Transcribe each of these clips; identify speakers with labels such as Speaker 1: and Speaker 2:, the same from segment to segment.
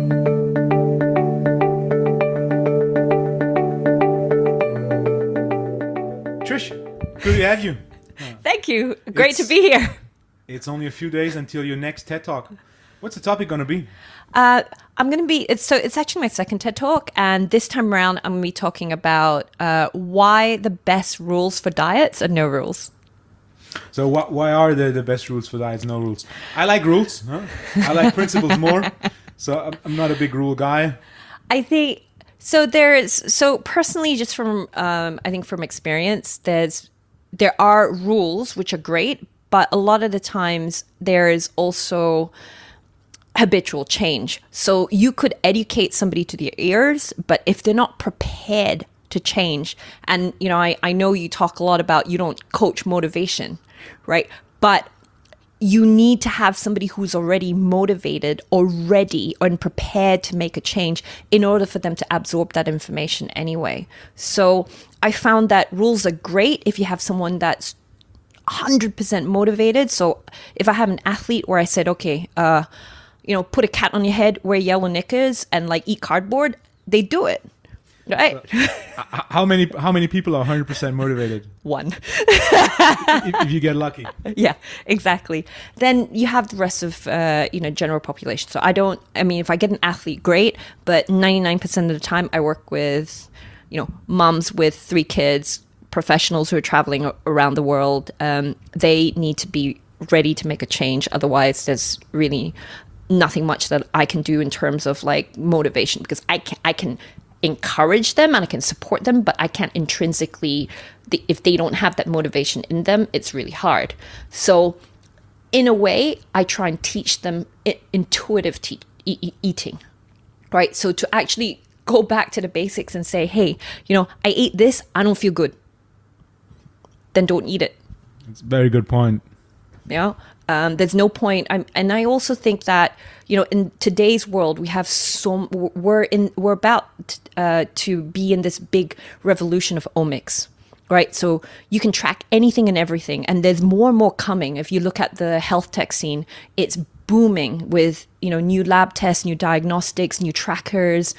Speaker 1: Trish, good to have you.
Speaker 2: Thank you. Great to be here.
Speaker 1: It's only a few days until your next TED Talk. What's the topic going to be?
Speaker 2: I'm going to be, it's actually my second TED Talk. And this time around, I'm going to be talking about why the best rules for diets are no rules.
Speaker 1: So why are the best rules for diets no rules? I like rules. Huh? I like principles more. So I'm not a big rule guy.
Speaker 2: I think, so personally, just from, I think from experience, there are rules which are great, but a lot of the times there is also habitual change. So you could educate somebody to their ears, but if they're not prepared to change, and I know you talk a lot about you don't coach motivation, right? But you need to have somebody who's already motivated or ready and prepared to make a change in order for them to absorb that information anyway. So I found that rules are great if you have someone that's 100% motivated. So if I have an athlete where I said, okay, put a cat on your head, wear yellow knickers, and eat cardboard, they do it. Right.
Speaker 1: How many people are 100% motivated?
Speaker 2: One.
Speaker 1: if you get lucky.
Speaker 2: Yeah, exactly. Then you have the rest of general population. So if I get an athlete, great, but 99% of the time I work with moms with 3 kids, professionals who are traveling around the world. They need to be ready to make a change. Otherwise, there's really nothing much that I can do in terms of motivation, because I can encourage them and I can support them, but I can't intrinsically, if they don't have that motivation in them, it's really hard. So in a way, I try and teach them intuitive eating, right? So to actually go back to the basics and say, hey, I ate this, I don't feel good. Then don't eat it.
Speaker 1: It's a very good point.
Speaker 2: There's no point. I also think that, in today's world, we have we're about to be in this big revolution of omics, right? So you can track anything and everything, and there's more and more coming. If you look at the health tech scene, it's booming with, new lab tests, new diagnostics, new trackers.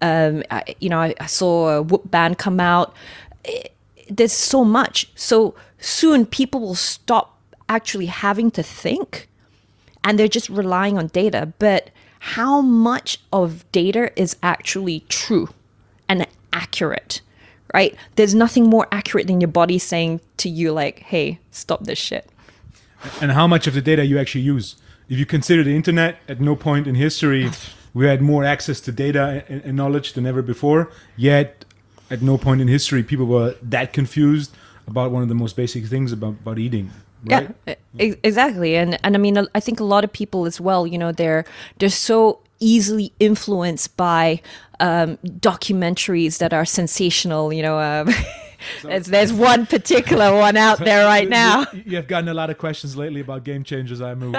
Speaker 2: I saw a Whoop band come out. There's so much. So soon people will stop actually having to think, and they're just relying on data. But how much of data is actually true and accurate, right? There's nothing more accurate than your body saying to you, hey, stop this shit.
Speaker 1: And how much of the data you actually use. If you consider the internet, at no point in history we had more access to data and knowledge than ever before, yet at no point in history people were that confused about one of the most basic things about eating. Right?
Speaker 2: Yeah, exactly. And I think a lot of people as well, they're so easily influenced by documentaries that are sensational. There's one particular one out there right now.
Speaker 1: You have gotten a lot of questions lately about Game Changers, I move.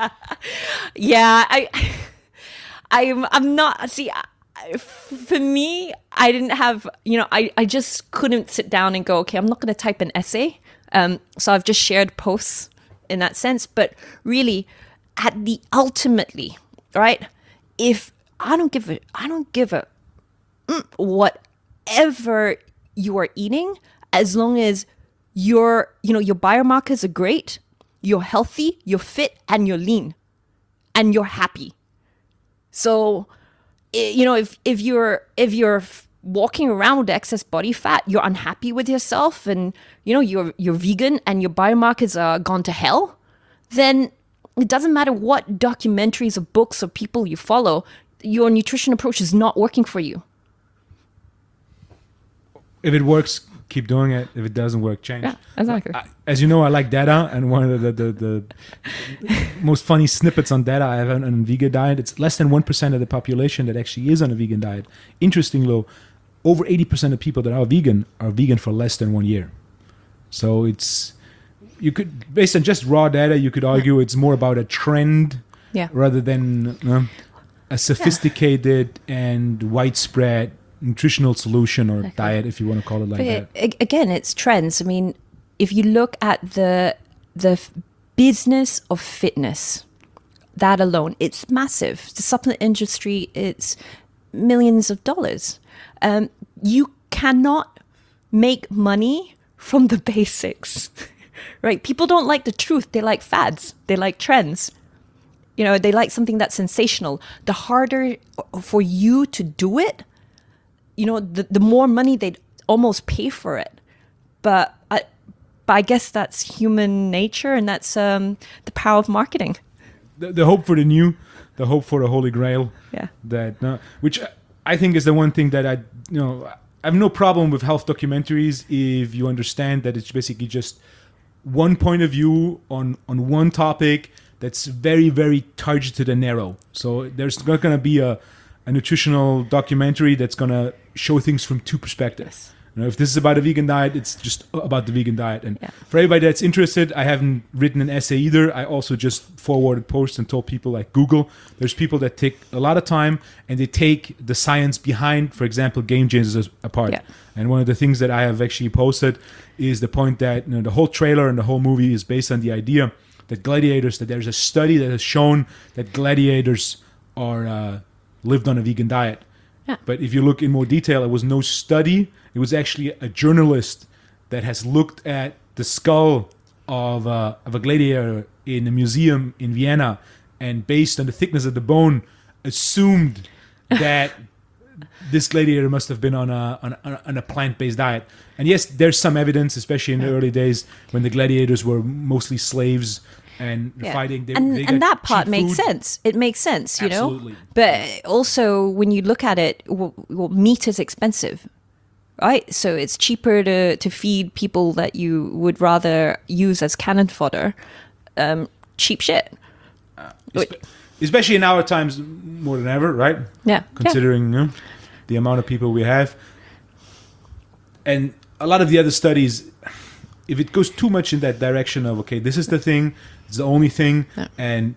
Speaker 2: Yeah, I'm not. See, for me, I didn't have. I just couldn't sit down and go, okay, I'm not going to type an essay. So I've just shared posts in that sense, but really ultimately, right? If I don't give a whatever you are eating, as long as your biomarkers are great, you're healthy, you're fit, and you're lean, and you're happy. So, if you're walking around with excess body fat, you're unhappy with yourself, and you're vegan and your biomarkers are gone to hell, then it doesn't matter what documentaries or books or people you follow, your nutrition approach is not working for you.
Speaker 1: If it works, keep doing it. If it doesn't work, change.
Speaker 2: Yeah, exactly.
Speaker 1: As you know, I like data, and one of the most funny snippets on data I have on a vegan diet, it's less than 1% of the population that actually is on a vegan diet. Interesting, though, over 80% of people that are vegan for less than 1 year. So you could, based on just raw data, you could argue it's more about a trend rather than a sophisticated and widespread nutritional solution or diet, if you want to call it like that.
Speaker 2: Again, it's trends. I mean, if you look at the business of fitness, that alone, it's massive. The supplement industry, it's millions of dollars. You cannot make money from the basics, right? People don't like the truth. They like fads. They like trends. You know, they like something that's sensational. The harder for you to do it, you know, the more money they'd almost pay for it. But I guess that's human nature, and that's the power of marketing.
Speaker 1: The hope for the new, the hope for the Holy Grail.
Speaker 2: Yeah.
Speaker 1: Which I think is the one thing that I have no problem with health documentaries if you understand that it's basically just one point of view on one topic that's very, very targeted and narrow. So there's not going to be a nutritional documentary that's going to show things from two perspectives. You know, if this is about a vegan diet, it's just about the vegan diet. And for everybody that's interested, I haven't written an essay either. I also just forwarded posts and told people, like Google, there's people that take a lot of time and they take the science behind, for example, Game Changers apart.
Speaker 2: Yeah.
Speaker 1: And one of the things that I have actually posted is the point that, you know, the whole trailer and the whole movie is based on the idea that that there's a study that has shown that gladiators are lived on a vegan diet.
Speaker 2: Yeah.
Speaker 1: But if you look in more detail, it was no study. It was actually a journalist that has looked at the skull of a gladiator in a museum in Vienna, and based on the thickness of the bone, assumed that this gladiator must have been on a plant-based diet. And yes, there's some evidence, especially in the early days when the gladiators were mostly slaves and fighting.
Speaker 2: And that part
Speaker 1: cheap
Speaker 2: makes
Speaker 1: food.
Speaker 2: sense. It makes sense,
Speaker 1: Absolutely.
Speaker 2: know. But also, when you look at it, well, meat is expensive, right? So it's cheaper to feed people that you would rather use as cannon fodder, cheap shit.
Speaker 1: Especially in our times more than ever, right?
Speaker 2: Yeah.
Speaker 1: Considering the amount of people we have. And a lot of the other studies, if it goes too much in that direction of, okay, this is the thing, it's the only thing, and,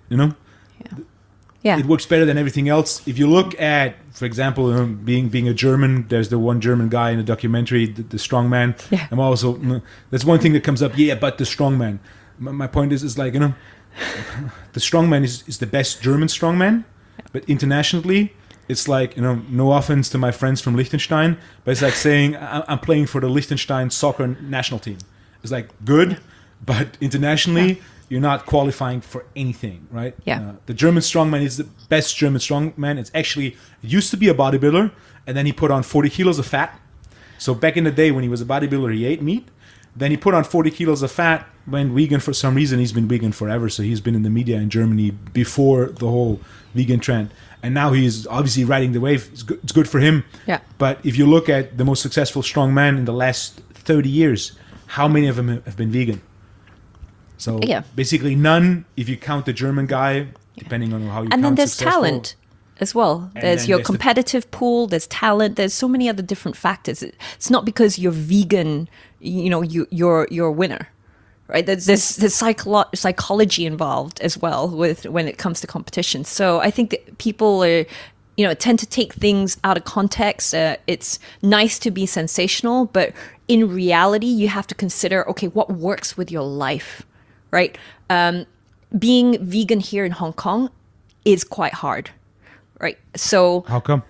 Speaker 2: Yeah.
Speaker 1: it works better than everything else. If you look at, for example, being a German, there's the one German guy in the documentary, the strongman.
Speaker 2: Yeah.
Speaker 1: I'm also, that's one thing that comes up, but the strongman. My point is like, the strongman is the best German strongman, but internationally, it's like, no offense to my friends from Liechtenstein, but it's like saying I'm playing for the Liechtenstein soccer national team. It's like good, but internationally, you're not qualifying for anything, right?
Speaker 2: Yeah.
Speaker 1: The German strongman is the best German strongman. It used to be a bodybuilder, and then he put on 40 kilos of fat. So back in the day when he was a bodybuilder, he ate meat. Then he put on 40 kilos of fat, went vegan for some reason. He's been vegan forever, so he's been in the media in Germany before the whole vegan trend. And now he's obviously riding the wave. It's good for him.
Speaker 2: Yeah.
Speaker 1: But if you look at the most successful strongman in the last 30 years, how many of them have been vegan? So basically none, if you count the German guy, depending on how you count.
Speaker 2: And then there's
Speaker 1: successful.
Speaker 2: Talent as well. There's your competitive pool, there's talent, there's so many other different factors. It's not because you're vegan, you're a winner, right? There's psychology involved as well when it comes to competition. So I think that people are, tend to take things out of context. It's nice to be sensational, but in reality, you have to consider, okay, what works with your life, right? Being vegan here in Hong Kong is quite hard, right? So
Speaker 1: How come?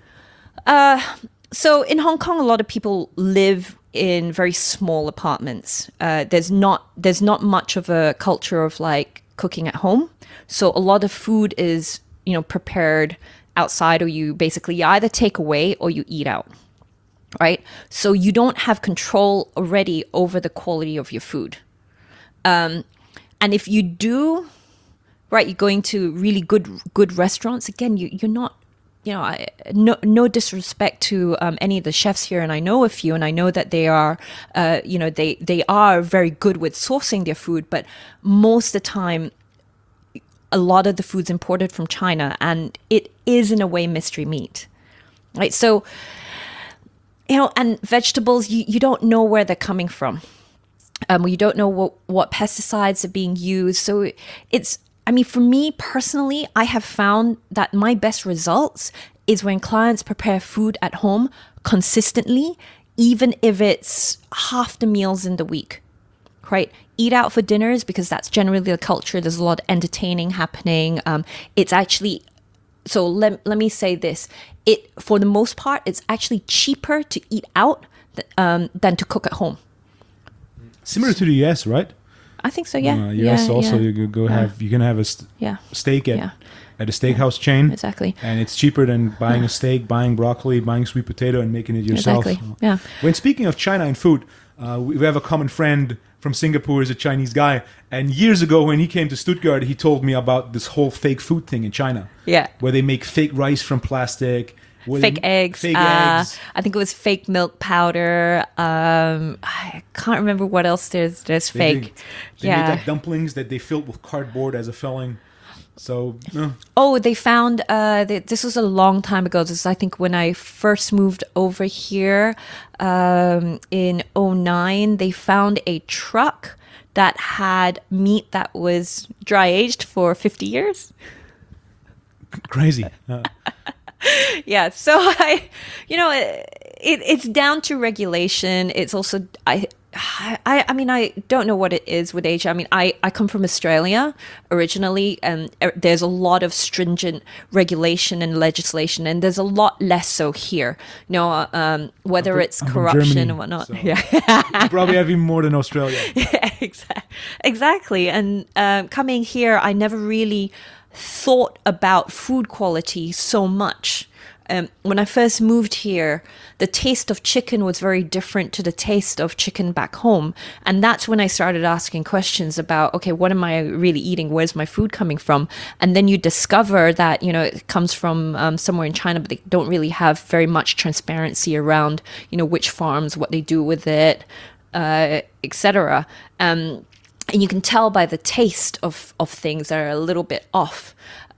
Speaker 2: So in Hong Kong, a lot of people live in very small apartments. There's not much of a culture of like cooking at home. So a lot of food is, prepared outside, or you either take away or you eat out, right? So you don't have control already over the quality of your food. And if you do, right, you're going to really good restaurants. Again, you're not, no disrespect to any of the chefs here, and I know a few, and I know that they are, they are very good with sourcing their food, but most of the time, a lot of the food's imported from China, and it is in a way mystery meat, right? So, and vegetables, you don't know where they're coming from. You don't know what pesticides are being used. So for me personally, I have found that my best results is when clients prepare food at home consistently, even if it's half the meals in the week, right? Eat out for dinners because that's generally the culture. There's a lot of entertaining happening. It's actually, so let me say this. For the most part, it's actually cheaper to eat out than to cook at home.
Speaker 1: Similar to the US, right?
Speaker 2: I think so, yeah.
Speaker 1: US
Speaker 2: yeah,
Speaker 1: also,
Speaker 2: yeah.
Speaker 1: you can have a
Speaker 2: Yeah.
Speaker 1: steak
Speaker 2: Yeah.
Speaker 1: at a steakhouse chain.
Speaker 2: Exactly.
Speaker 1: And it's cheaper than buying a steak, buying broccoli, buying sweet potato, and making it yourself.
Speaker 2: Exactly. Yeah.
Speaker 1: When speaking of China and food, we have a common friend from Singapore, is a Chinese guy. And years ago, when he came to Stuttgart, he told me about this whole fake food thing in China.
Speaker 2: Yeah.
Speaker 1: Where they make fake rice from plastic.
Speaker 2: Fake eggs.
Speaker 1: Fake eggs.
Speaker 2: I think it was fake milk powder. I can't remember what else there's fake.
Speaker 1: They made like dumplings that they filled with cardboard as a filling. So,
Speaker 2: Oh, they found, this was a long time ago. This is, I think, when I first moved over here in '09, they found a truck that had meat that was dry aged for 50 years.
Speaker 1: crazy.
Speaker 2: Yeah, so it's down to regulation. It's also I mean, I don't know what it is with Asia. I mean, I come from Australia originally, and there's a lot of stringent regulation and legislation, and there's a lot less so here. Whether it's
Speaker 1: I'm from
Speaker 2: corruption
Speaker 1: Germany,
Speaker 2: and whatnot.
Speaker 1: so
Speaker 2: Yeah.
Speaker 1: you probably have even more than Australia.
Speaker 2: Yeah, exactly. And coming here, I never really thought about food quality so much. When I first moved here, the taste of chicken was very different to the taste of chicken back home. And that's when I started asking questions about, okay, what am I really eating? Where's my food coming from? And then you discover that, it comes from somewhere in China, but they don't really have very much transparency around, which farms, what they do with it, etc. And you can tell by the taste of things that are a little bit off.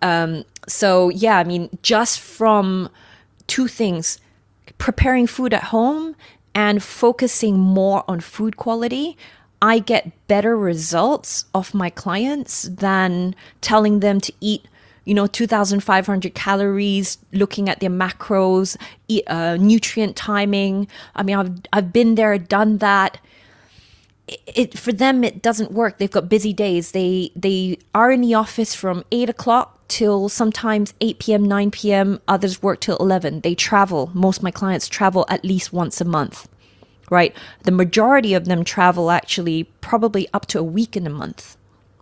Speaker 2: So yeah, I mean, just from two things, preparing food at home and focusing more on food quality, I get better results of my clients than telling them to eat 2,500 calories, looking at their macros, nutrient timing. I mean, I've been there, done that. For them, it doesn't work. They've got busy days. They are in the office from 8 o'clock till sometimes 8 p.m., 9 p.m. Others work till 11. They travel. Most of my clients travel at least once a month, right? The majority of them travel actually probably up to a week in a month.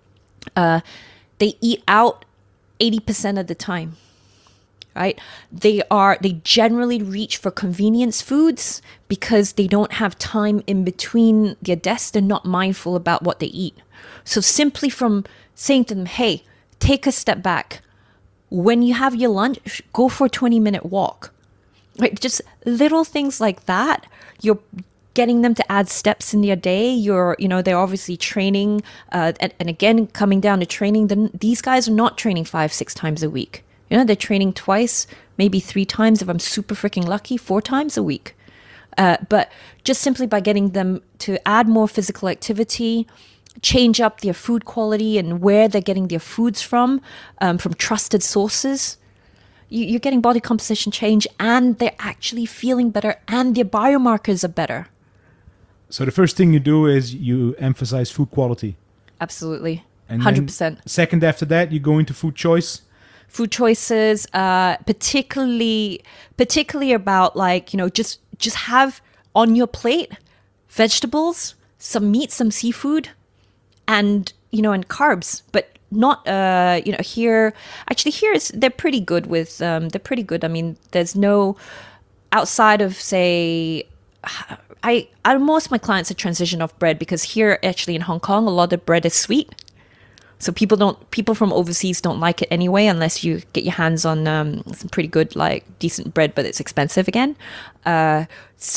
Speaker 2: They eat out 80% of the time. Right? They generally reach for convenience foods because they don't have time in between their desks. They're not mindful about what they eat. So simply from saying to them, hey, take a step back. When you have your lunch, go for a 20-minute walk. Right? Just little things like that. You're getting them to add steps in their day. They're obviously training. And again, coming down to training, these guys are not training 5-6 times a week. They're training twice, maybe 3 times if I'm super freaking lucky, 4 times a week. But just simply by getting them to add more physical activity, change up their food quality and where they're getting their foods from trusted sources, you're getting body composition change, and they're actually feeling better, and their biomarkers are better.
Speaker 1: So the first thing you do is you emphasize food quality.
Speaker 2: Absolutely.
Speaker 1: And
Speaker 2: 100%.
Speaker 1: Second after that, you go into food choice.
Speaker 2: Food choices, particularly about just have on your plate vegetables, some meat, some seafood, and carbs, but not here. Actually, they're pretty good with I mean, there's no outside of say. Most of my clients are transition off bread because here actually in Hong Kong a lot of bread is sweet. So people from overseas don't like it anyway, unless you get your hands on some pretty good, decent bread, but it's expensive again. And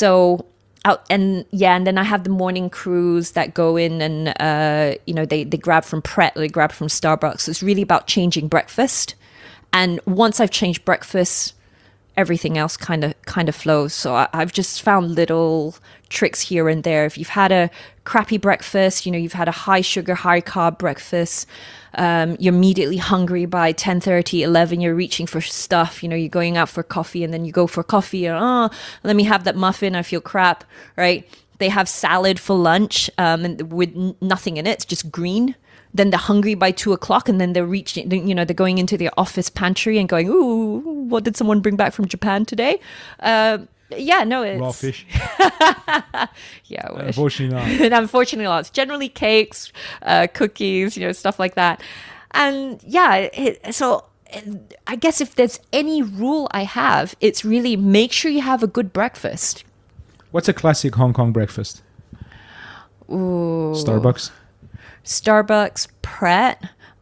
Speaker 2: then I have the morning crews that go in and, they grab from Pret, they grab from Starbucks. So it's really about changing breakfast. And once I've changed breakfast, everything else kind of flows. So I've just found little tricks here and there. If you've had a crappy breakfast, you've had a high sugar, high carb breakfast, you're immediately hungry by 10:30, 11, you're reaching for stuff, you're going out for coffee, and then you go for coffee, and let me have that muffin, I feel crap, right? They have salad for lunch, and with nothing in it. It's just green. Then they're hungry by 2 o'clock, and then they're reaching. They're going into their office pantry and going, "Ooh, what did someone bring back from Japan today?" Yeah, no, it's
Speaker 1: Raw fish.
Speaker 2: Yeah, I wish.
Speaker 1: Unfortunately not.
Speaker 2: And unfortunately, not. It's generally cakes, cookies, stuff like that. And yeah, so I guess if there's any rule I have, it's really make sure you have a good breakfast.
Speaker 1: What's a classic Hong Kong breakfast?
Speaker 2: Ooh.
Speaker 1: Starbucks,
Speaker 2: Pret.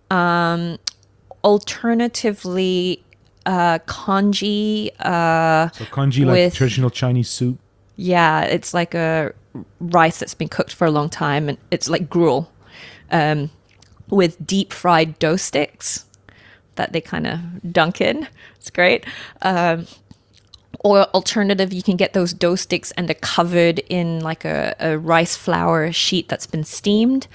Speaker 2: Alternatively, congee.
Speaker 1: So congee, like
Speaker 2: with-
Speaker 1: traditional Chinese soup.
Speaker 2: Yeah, it's like a rice that's been cooked for a long time, and it's like gruel, with deep fried dough sticks that they kind of dunk in. It's great. Or alternative, you can get those dough sticks and they're covered in like a rice flour sheet that's been steamed.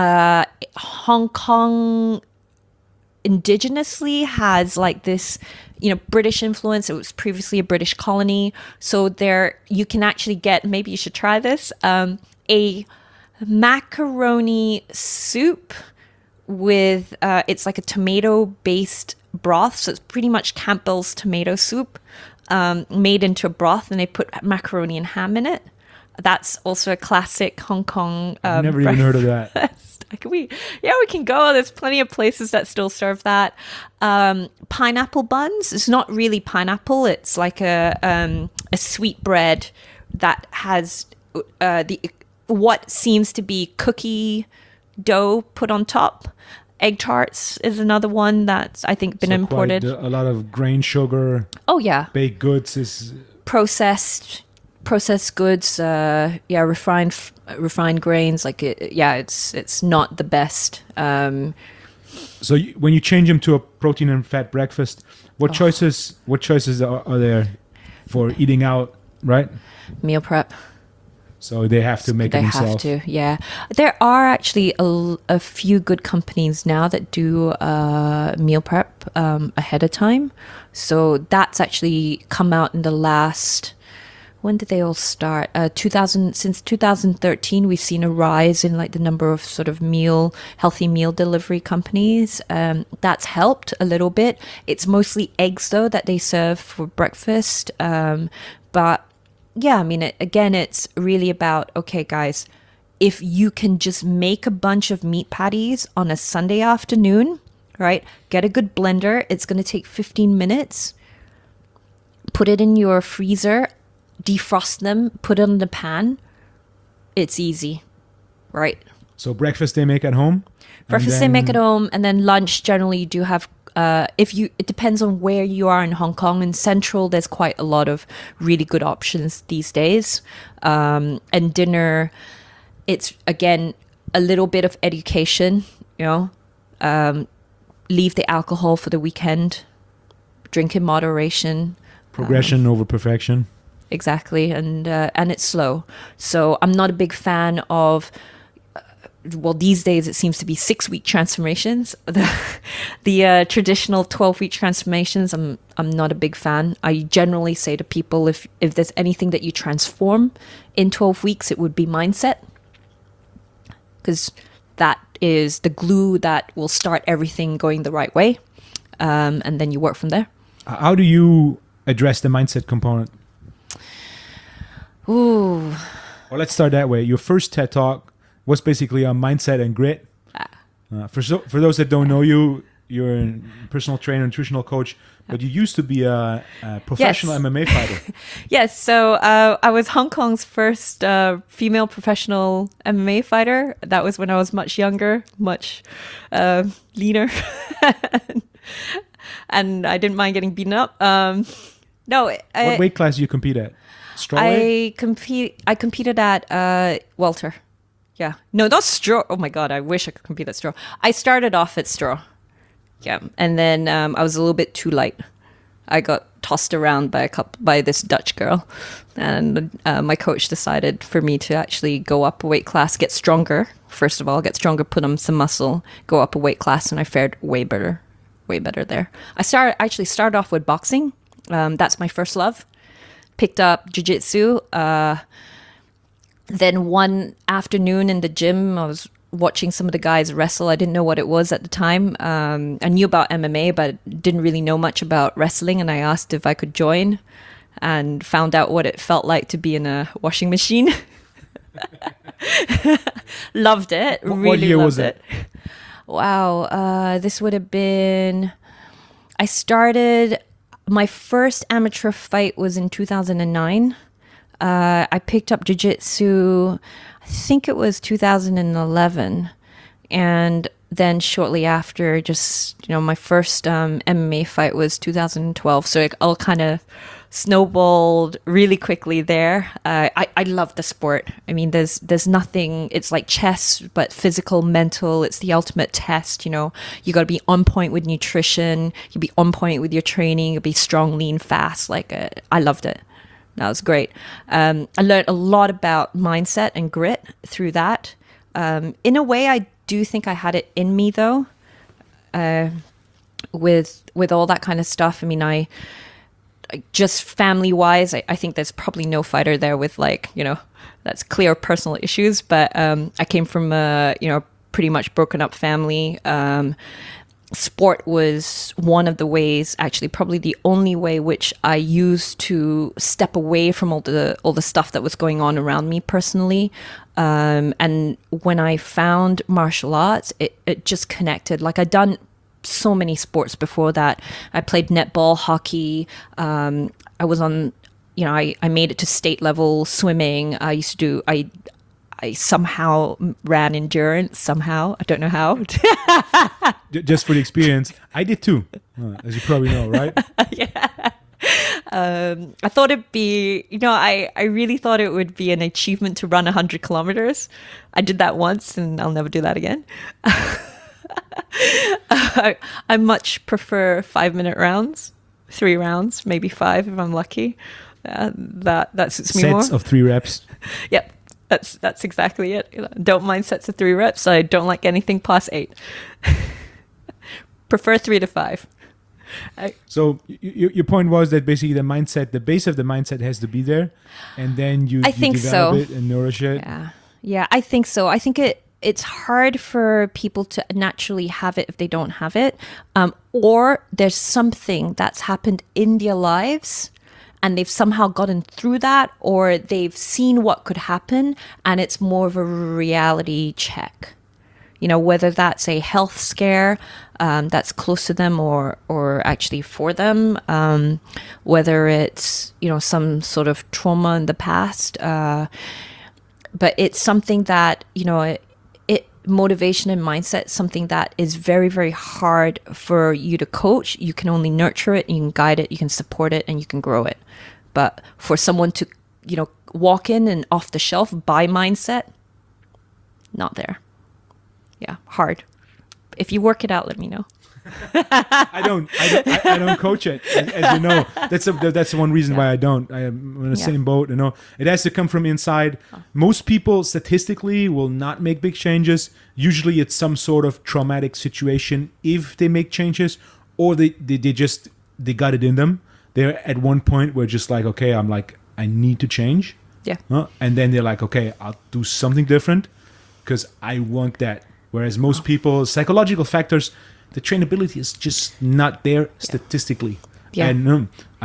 Speaker 2: Hong Kong indigenously has like this, British influence. It was previously a British colony. So there you can actually get, maybe you should try this, a macaroni soup with, it's like a tomato based broth. So it's pretty much Campbell's tomato soup, made into a broth, and they put macaroni and ham in it. That's also a classic Hong Kong.
Speaker 1: I've never even heard of that.
Speaker 2: We can go. There's plenty of places that still serve that. Pineapple buns. It's not really pineapple. It's like a sweet bread that has what seems to be cookie dough put on top. Egg tarts is another one that's, I think, been
Speaker 1: So
Speaker 2: imported.
Speaker 1: quite a lot of grain sugar,
Speaker 2: Oh yeah,
Speaker 1: baked goods is.
Speaker 2: processed goods. Refined grains. Like it's not the best.
Speaker 1: So when you change them to a protein and fat breakfast, what choices are there for eating out, right?
Speaker 2: Meal prep.
Speaker 1: So they have to make it
Speaker 2: They have
Speaker 1: themselves.
Speaker 2: to, yeah. There are actually a few good companies now that do meal prep ahead of time. So that's actually come out in the last. When did they all start? Since 2013, we've seen a rise in like the number of sort of healthy meal delivery companies. That's helped a little bit. It's mostly eggs though that they serve for breakfast. But yeah, I mean, it's really about, okay, guys, if you can just make a bunch of meat patties on a Sunday afternoon, right? Get a good blender. It's going to take 15 minutes. Put it in your freezer, defrost them, put it in the pan. It's easy, right?
Speaker 1: So breakfast they make at home.
Speaker 2: Breakfast they make at home, and then lunch generally you do have. It depends on where you are in Hong Kong. In Central, there's quite a lot of really good options these days. And dinner, it's again a little bit of education. Leave the alcohol for the weekend. Drink in moderation.
Speaker 1: Progression over perfection.
Speaker 2: Exactly, and it's slow. So I'm not a big fan of. Well, these days it seems to be 6-week transformations. The traditional 12-week transformations, I'm not a big fan. I generally say to people, if there's anything that you transform in 12 weeks, it would be mindset, because that is the glue that will start everything going the right way, and then you work from there.
Speaker 1: How do you address the mindset component?
Speaker 2: Ooh.
Speaker 1: Well, let's start that way. Your first TED Talk was basically on mindset and grit. For those that don't know you, you're a personal trainer, nutritional coach, but you used to be a professional
Speaker 2: Yes.
Speaker 1: MMA fighter.
Speaker 2: Yes, so I was Hong Kong's first female professional MMA fighter. That was when I was much younger, much leaner, and I didn't mind getting beaten up.
Speaker 1: What weight class do you compete at? Strawweight?
Speaker 2: I competed at welter. Yeah, no, not straw. Oh my god, I wish I could compete at straw. I started off at straw. Yeah, and then I was a little bit too light. I got tossed around by this Dutch girl, and my coach decided for me to actually go up a weight class, get stronger. First of all, get stronger, put on some muscle, go up a weight class, and I fared way better there. I started off with boxing. That's my first love. Picked up jiu-jitsu. then one afternoon in the gym, I was watching some of the guys wrestle. I didn't know what it was at the time. I knew about MMA, but didn't really know much about wrestling. And I asked if I could join, and found out what it felt like to be in a washing machine. Loved it.
Speaker 1: What
Speaker 2: Really
Speaker 1: year
Speaker 2: loved
Speaker 1: was
Speaker 2: it. Wow. This would have been. I started. My first amateur fight was in 2009. I picked up jiu-jitsu, I think it was 2011. And then shortly after, just, my first MMA fight was 2012. So it all kind of snowballed really quickly there. I love the sport. I mean, there's nothing, it's like chess, but physical, mental. It's the ultimate test. You got to be on point with nutrition. You be on point with your training. You be strong, lean, fast. I loved it. That was great. I learned a lot about mindset and grit through that. In a way, I do think I had it in me, though, with all that kind of stuff. I mean, I just family-wise, I think there's probably no fighter there with that's clear personal issues. But I came from a pretty much broken up family. Sport was one of the ways, actually probably the only way, which I used to step away from all the stuff that was going on around me personally. And when I found martial arts, it just connected. Like, I'd done so many sports before that. I played netball, hockey. I was on, I made it to state level swimming. I somehow ran endurance somehow. I don't know how.
Speaker 1: Just for the experience. I did too, as you probably know, right?
Speaker 2: Yeah. I thought it'd be, I really thought it would be an achievement to run 100 kilometers. I did that once and I'll never do that again. I much prefer 5-minute rounds, 3 rounds, maybe 5 if I'm lucky. That suits me more.
Speaker 1: Sets of 3 reps.
Speaker 2: Yep. That's exactly it. Don't mind sets of 3 reps. I don't like anything past 8. Prefer 3 to 5.
Speaker 1: So your point was that basically the base of the mindset has to be there, and then you develop it and nourish it.
Speaker 2: Yeah, I think so. I think it's hard for people to naturally have it if they don't have it, or there's something that's happened in their lives and they've somehow gotten through that, or they've seen what could happen and it's more of a reality check. Whether that's a health scare that's close to them or actually for them, whether it's, some sort of trauma in the past. But it's something that, motivation and mindset, something that is very, very hard for you to coach. You can only nurture it, you can guide it, you can support it, and you can grow it. But for someone to, walk in and off the shelf buy mindset, not there. Yeah, hard. If you work it out, let me know.
Speaker 1: I don't coach it, as you know. That's the one reason why I don't. I am in the same boat. It has to come from inside. Most people statistically will not make big changes. Usually, it's some sort of traumatic situation if they make changes, or they got it in them. They're at one point where just like, okay, I need to change.
Speaker 2: Yeah.
Speaker 1: And then they're like, okay, I'll do something different because I want that. Whereas most people, psychological factors, the trainability is just not there statistically.
Speaker 2: Yeah.
Speaker 1: And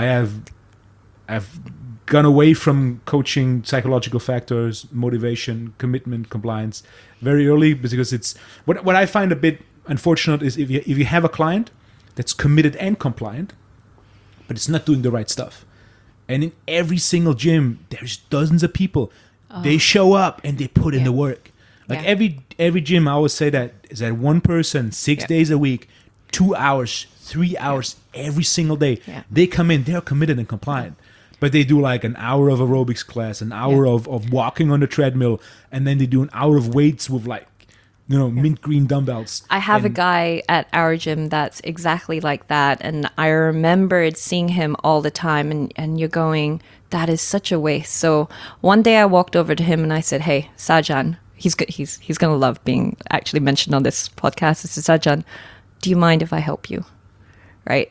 Speaker 1: I've gone away from coaching psychological factors, motivation, commitment, compliance very early, because it's what I find a bit unfortunate is if you have a client that's committed and compliant, but it's not doing the right stuff. And in every single gym, there's dozens of people. They show up and they put in the work. Like every gym, I always say that is that one person 6 days a week, 2 hours, 3 hours every single day.
Speaker 2: Yeah.
Speaker 1: They come in, they're committed and compliant. But they do like an hour of aerobics class, an hour of walking on the treadmill, and then they do an hour of weights with mint green dumbbells.
Speaker 2: I have a guy at our gym that's exactly like that. And I remembered seeing him all the time and you're going, that is such a waste. So one day I walked over to him and I said, hey, Sajan, he's going to love being actually mentioned on this podcast. I said, Sajan, do you mind if I help you? Right?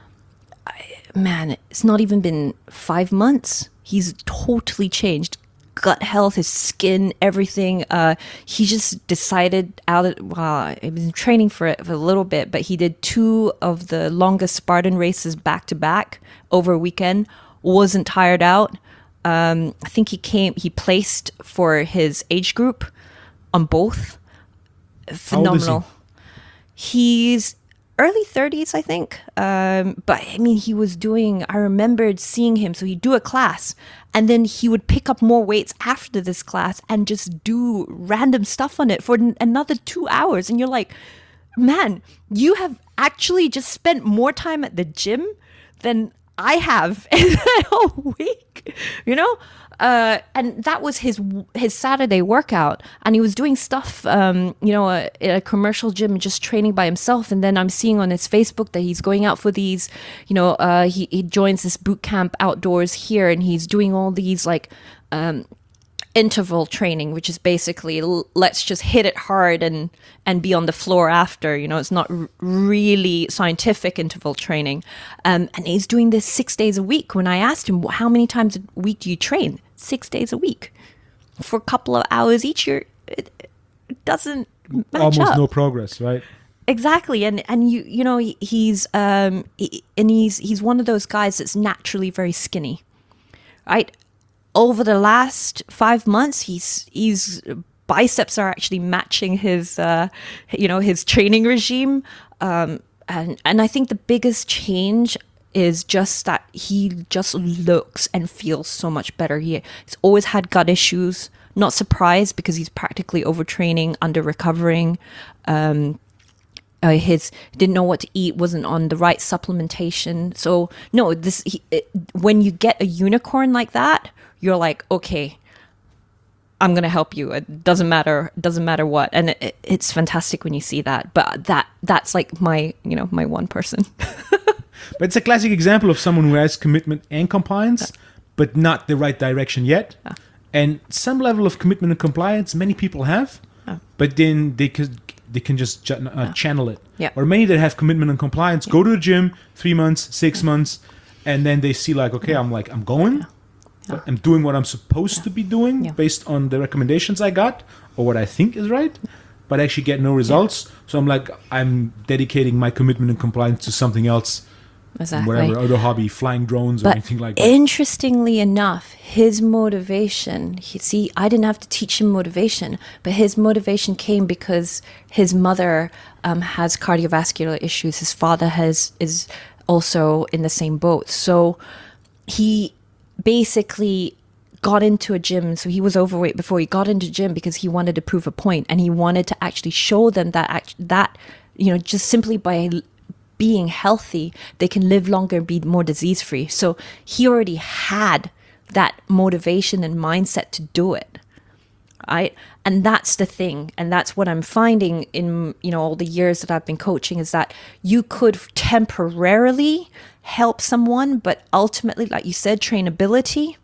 Speaker 2: Man, it's not even been 5 months. He's totally changed. gut health, his skin, everything. He just decided he'd been training for it for a little bit, but he did 2 of the longest Spartan races back to back over a weekend. Wasn't tired out. I think he placed for his age group on both. Phenomenal. He's early 30s, I think. But I mean, I remembered seeing him. So he'd do a class and then he would pick up more weights after this class and just do random stuff on it for another 2 hours. And you're like, man, you have actually just spent more time at the gym than I have in that whole week, you know? And that was his Saturday workout, and he was doing stuff, at a commercial gym, just training by himself. And then I'm seeing on his Facebook that he's going out for these, he joins this boot camp outdoors here, and he's doing all these interval training, which is basically let's just hit it hard and be on the floor after. It's not really scientific interval training, and he's doing this 6 days a week. When I asked him, how many times a week do you train? 6 days a week for a couple of hours each year. It doesn't match
Speaker 1: Almost
Speaker 2: up.
Speaker 1: no progress, right?
Speaker 2: Exactly. And he's one of those guys that's naturally very skinny, right? Over the last 5 months, his biceps are actually matching his training regime. And I think the biggest change is just that he just looks and feels so much better. He's always had gut issues. Not surprised, because he's practically overtraining, under recovering. He didn't know what to eat, wasn't on the right supplementation. So no, when you get a unicorn like that, you're like, okay, I'm gonna help you. It doesn't matter what, and it's fantastic when you see that. But that's like my one person.
Speaker 1: But it's a classic example of someone who has commitment and compliance, but not the right direction yet. And some level of commitment and compliance many people have, but then they can just channel it.
Speaker 2: Yeah.
Speaker 1: Or many that have commitment and compliance go to the gym 3 months, 6 months, and then they see like, okay, I'm going. I'm doing what I'm supposed to be doing based on the recommendations I got or what I think is right, but I actually get no results. So I'm dedicating my commitment and compliance to something else.
Speaker 2: Exactly.
Speaker 1: Whatever other hobby, flying drones or
Speaker 2: But
Speaker 1: anything like that.
Speaker 2: interestingly enough, his motivation, I didn't have to teach him motivation, but his motivation came because his mother has cardiovascular issues. His father is also in the same boat. So he basically got into a gym. So he was overweight before. He got into gym because he wanted to prove a point, and he wanted to actually show them that just simply by being healthy, they can live longer and be more disease free. So he already had that motivation and mindset to do it. Right? And that's the thing. And that's what I'm finding in, all the years that I've been coaching, is that you could temporarily help someone, but ultimately, like you said, trainability,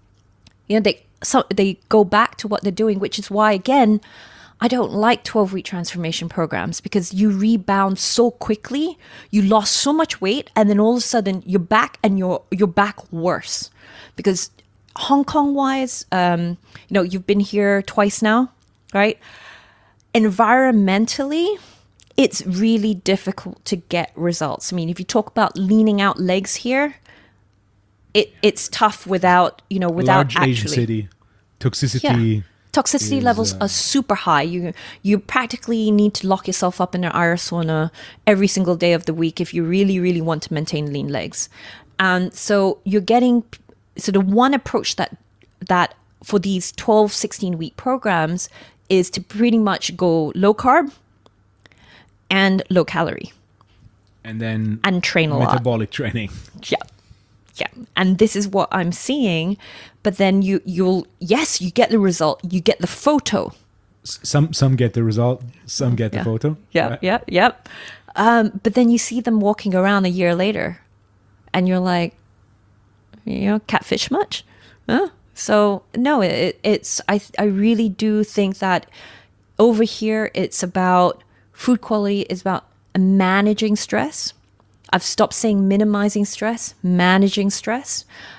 Speaker 2: they go back to what they're doing, which is why, again, I don't like 12-week transformation programs, because you rebound so quickly. You lost so much weight, and then all of a sudden you're back, and you're back worse. Because Hong Kong wise, you've been here twice now, right? Environmentally, it's really difficult to get results. I mean, if you talk about leaning out legs here, it's tough without
Speaker 1: Large
Speaker 2: actually.
Speaker 1: Asian city, toxicity.
Speaker 2: Yeah. Toxicity levels are super high. You practically need to lock yourself up in an IR sauna every single day of the week if you really, really want to maintain lean legs. And so the one approach that for these 12, 16-week programs is to pretty much go low carb and low calorie. And train a lot.
Speaker 1: Metabolic training.
Speaker 2: Yeah. And this is what I'm seeing. But then you get the result. You get the photo.
Speaker 1: Some get the result. Some get the photo.
Speaker 2: Yeah.
Speaker 1: Right?
Speaker 2: Yep. But then you see them walking around a year later, and you're like, catfish much? Huh? So no, I really do think that over here it's about food quality, is about managing stress. I've stopped saying minimizing stress, managing stress.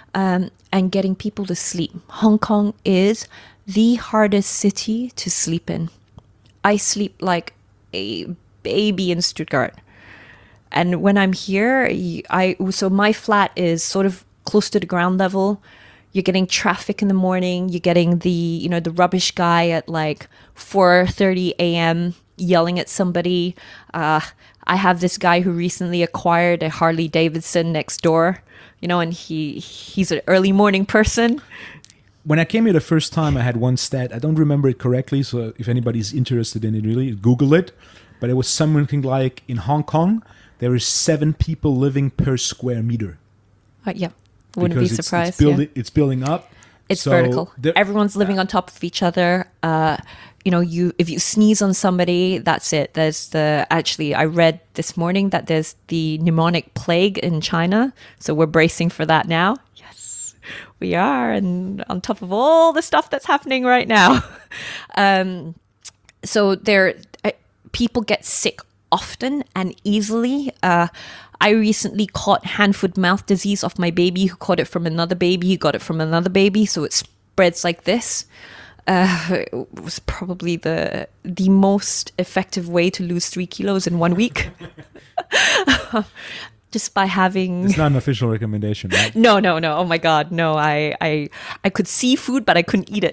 Speaker 2: and getting people to sleep. Hong Kong is the hardest city to sleep in. I sleep like a baby in Stuttgart. And when I'm here, so my flat is sort of close to the ground level. You're getting traffic in the morning. You're getting the rubbish guy at like 4:30 a.m. yelling at somebody. I have this guy who recently acquired a Harley Davidson next door, and he's an early morning person.
Speaker 1: When I came here the first time, I had one stat. I don't remember it correctly, so if anybody's interested in it, really, Google it. But it was something like in Hong Kong, there is 7 people living per square meter.
Speaker 2: Yeah, wouldn't
Speaker 1: Because
Speaker 2: be surprised.
Speaker 1: It's building up.
Speaker 2: It's
Speaker 1: So
Speaker 2: vertical.
Speaker 1: there-
Speaker 2: Everyone's living on top of each other. If you sneeze on somebody, that's it. I read this morning that there's the pneumonic plague in China, so we're bracing for that now. Yes, we are, and on top of all the stuff that's happening right now. So people get sick often and easily. I recently caught hand-foot-mouth disease off my baby, who caught it from another baby, who got it from another baby, so it spreads like this. It was probably the most effective way to lose 3 kilos in 1 week. Just by having...
Speaker 1: It's not an official recommendation, right?
Speaker 2: No. Oh my God, no. I could see food, but I couldn't eat it.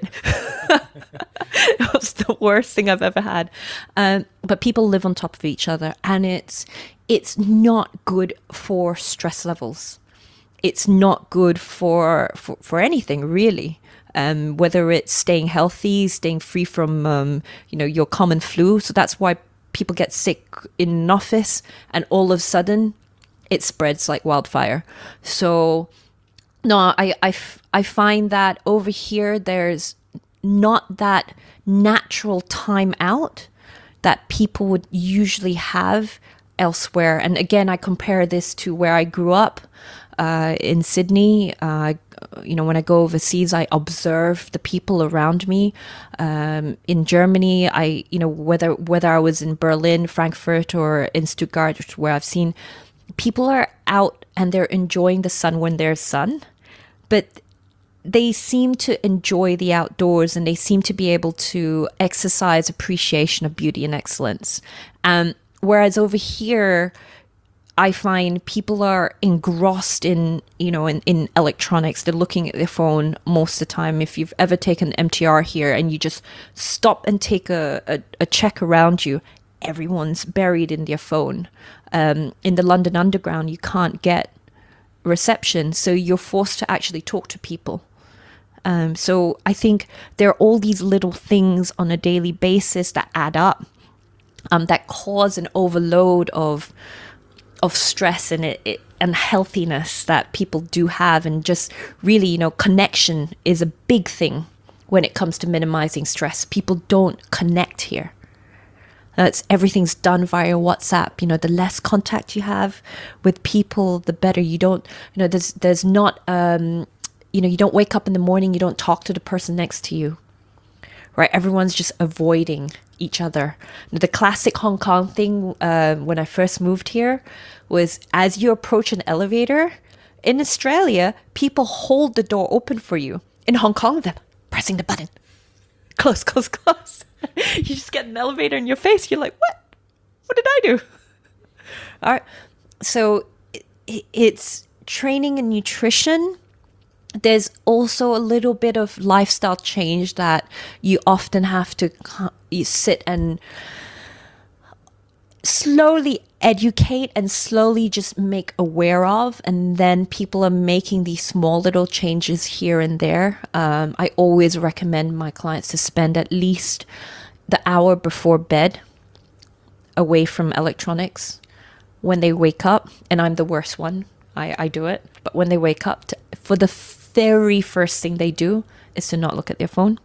Speaker 2: It was the worst thing I've ever had. But people live on top of each other, and it's not good for stress levels. It's not good for anything, really. Whether it's staying healthy, staying free from your common flu. So that's why people get sick in an office, and all of a sudden it spreads like wildfire. So no, I find that over here there's not that natural time out that people would usually have elsewhere. And again, I compare this to where I grew up in Sydney. When I go overseas, I observe the people around me. In Germany, whether I was in Berlin, Frankfurt, or in Stuttgart, where I've seen people are out and they're enjoying the sun when there's sun, but they seem to enjoy the outdoors, and they seem to be able to exercise appreciation of beauty and excellence. Whereas over here, I find people are engrossed in electronics. They're looking at their phone most of the time. If you've ever taken MTR here and you just stop and take a check around you, everyone's buried in their phone. In the London Underground, you can't get reception, so you're forced to actually talk to people. So I think there are all these little things on a daily basis that add up, that cause an overload of stress and healthiness that people do have. And just really, connection is a big thing when it comes to minimizing stress. People don't connect here. Everything's done via WhatsApp. The less contact you have with people, the better. You don't, there's not, you don't wake up in the morning, you don't talk to the person next to you, right? Everyone's just avoiding each other. The classic Hong Kong thing when I first moved here was, as you approach an elevator, in Australia, people hold the door open for you. In Hong Kong, they're pressing the button. Close. You just get an elevator in your face. You're like, what? What did I do? All right. So it's training and nutrition. There's also a little bit of lifestyle change that you often have to sit and slowly educate and slowly just make aware of. And then people are making these small little changes here and there. I always recommend my clients to spend at least the hour before bed away from electronics when they wake up. And I'm the worst one. I do it. But when they wake up, for the very first thing they do is to not look at their phone.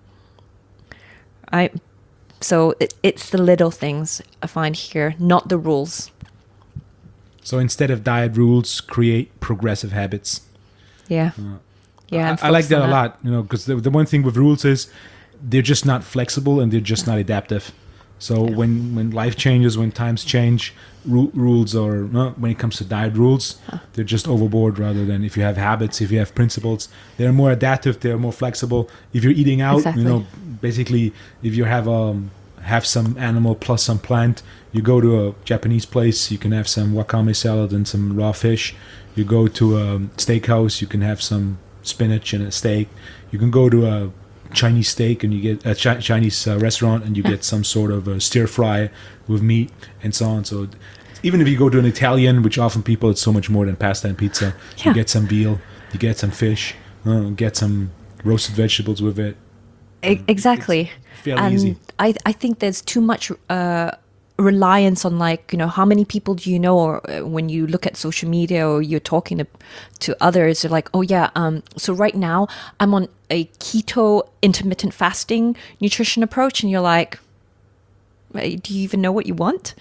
Speaker 2: So it's the little things I find here, not the rules.
Speaker 1: So instead of diet rules, create progressive habits.
Speaker 2: Yeah. Yeah.
Speaker 1: I like that a lot, because the one thing with rules is they're just not flexible and they're just not adaptive. So when life changes, when times change, rules or when it comes to diet rules, they're just overboard. Rather than if you have habits, if you have principles, they're more adaptive, they're more flexible. If you're eating out,
Speaker 2: Exactly.
Speaker 1: basically, if you have some animal plus some plant, you go to a Japanese place, you can have some wakame salad and some raw fish. You go to a steakhouse, you can have some spinach and a steak. You can go to a Chinese steak and you get a Chinese restaurant and you get some sort of a stir fry with meat and so on. So even if you go to an Italian, which often people, it's so much more than pasta and pizza.
Speaker 2: Yeah.
Speaker 1: You get some veal, you get some fish, get some roasted vegetables with it.
Speaker 2: Exactly.
Speaker 1: Fairly
Speaker 2: And
Speaker 1: easy.
Speaker 2: I think there's too much reliance on, like, how many people do you know, or when you look at social media or you're talking to others, they're like, oh yeah, so right now I'm on a keto intermittent fasting nutrition approach, and you're like, do you even know what you want?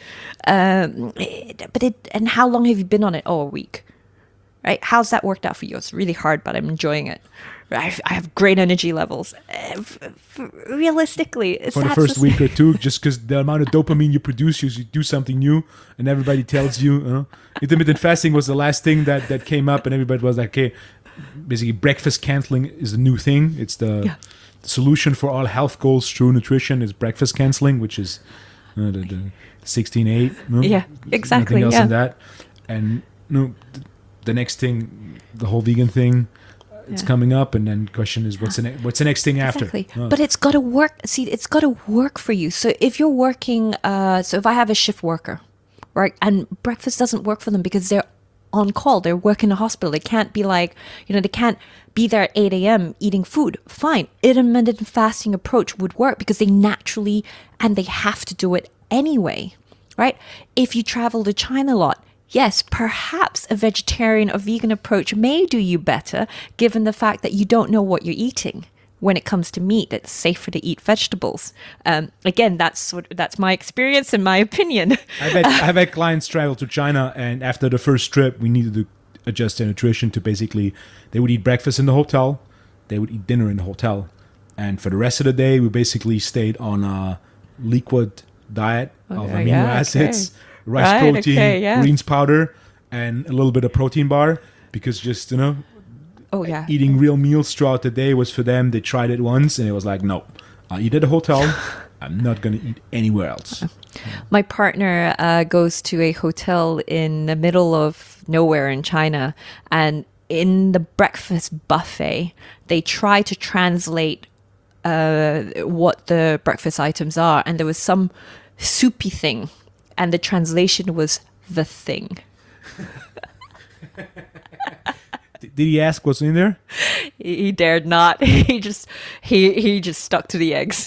Speaker 2: And how long have you been on it? Oh, a week. Right? How's that worked out for you? It's really hard, but I'm enjoying it. I have great energy levels. Realistically,
Speaker 1: For the first week or two, just because the amount of dopamine you produce, you do something new, and everybody tells you. Intermittent fasting was the last thing that came up, and everybody was like, "Okay, basically, breakfast canceling is the new thing. It's the solution for all health goals through nutrition is breakfast canceling, which is the 16-8.
Speaker 2: Yeah, exactly.
Speaker 1: Nothing else
Speaker 2: Yeah.
Speaker 1: than that, and the next thing, the whole vegan thing. It's coming up, and then the question is, what's the next thing after?
Speaker 2: Exactly. But it's got to work. See, it's got to work for you. So if you're working, so if I have a shift worker, right, and breakfast doesn't work for them because they're on call, they're working in a hospital. They can't be like, they can't be there at 8 a.m. eating food. Fine. Intermittent fasting approach would work because they naturally, and they have to do it anyway, right? If you travel to China a lot, yes, perhaps a vegetarian or vegan approach may do you better, given the fact that you don't know what you're eating. When it comes to meat, it's safer to eat vegetables. Again, that's my experience and my opinion.
Speaker 1: I've had clients travel to China, and after the first trip, we needed to adjust their nutrition to basically, they would eat breakfast in the hotel, they would eat dinner in the hotel, and for the rest of the day, we basically stayed on a liquid diet of amino acids, rice protein, greens powder, and a little bit of protein bar, because just eating real meals throughout the day was for them. They tried it once and it was like, no, I'll eat at a hotel. I'm not going to eat anywhere else.
Speaker 2: My partner goes to a hotel in the middle of nowhere in China, and in the breakfast buffet, they try to translate what the breakfast items are, and there was some soupy thing, and the translation was the thing.
Speaker 1: Did he ask what's in there?
Speaker 2: He dared not. He just stuck to the eggs.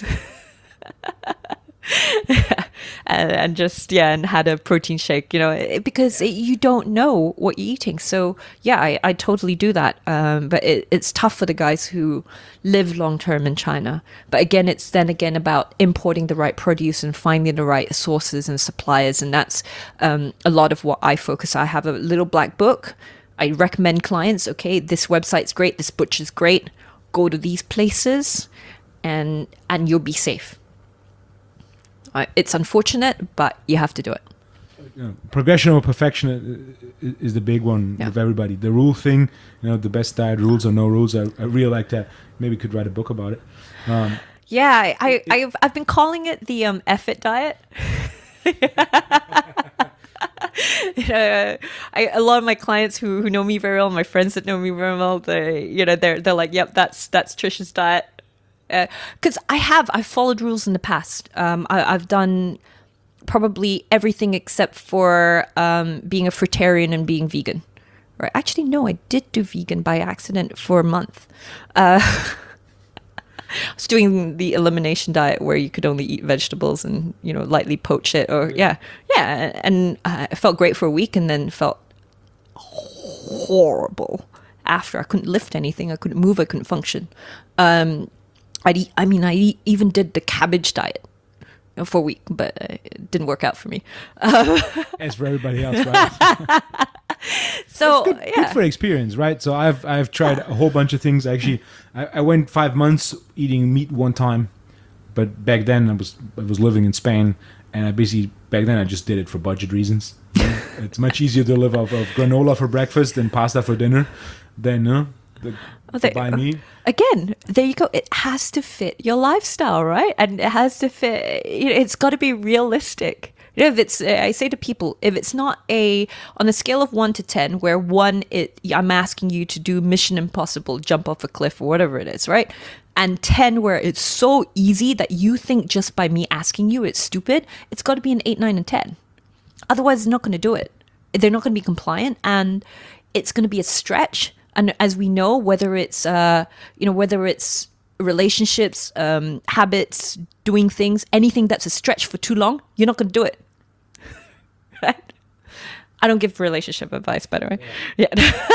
Speaker 2: and had a protein shake, because you don't know what you're eating. So yeah, I totally do that. But it's tough for the guys who live long term in China. But again, it's then again about importing the right produce and finding the right sources and suppliers. And that's a lot of what I focus. I have a little black book. I recommend clients, okay, this website's great, this butcher's great. Go to these places and you'll be safe. It's unfortunate, but you have to do it.
Speaker 1: Progression over perfection is the big one with everybody. The rule thing, the best diet, rules or no rules. I really like that. Maybe could write a book about it.
Speaker 2: Yeah, I've been calling it the F-it diet. A lot of my clients who know me very well, my friends that know me very well, they're like, yep, that's Trisha's diet. Because I've followed rules in the past. I've done probably everything except for being a fruitarian and being vegan. Right? Actually, no, I did do vegan by accident for a month. I was doing the elimination diet where you could only eat vegetables and lightly poach it, or and it felt great for a week and then felt horrible after. I couldn't lift anything, I couldn't move, I couldn't function. I even did the cabbage diet for a week, but it didn't work out for me.
Speaker 1: As for everybody else, right?
Speaker 2: So
Speaker 1: good for experience, right? So I've tried a whole bunch of things. Actually, I went 5 months eating meat one time, But back then I was living in Spain, and I basically back then I just did it for budget reasons. It's much easier to live off of granola for breakfast and pasta for dinner than buy meat.
Speaker 2: Again, there you go. It has to fit your lifestyle, right? And it has to fit. It's got to be realistic. If it's, I say to people, if it's not on a scale of 1 to 10, where 1, I'm asking you to do Mission Impossible, jump off a cliff or whatever it is, right? And 10, where it's so easy that you think just by me asking you it's stupid, it's got to be an 8, 9, and 10. Otherwise, they're not going to do it. They're not going to be compliant, and it's going to be a stretch. And as we know, whether it's relationships, habits, doing things, anything that's a stretch for too long, you're not going to do it. Right? I don't give relationship advice, by the way. Yeah.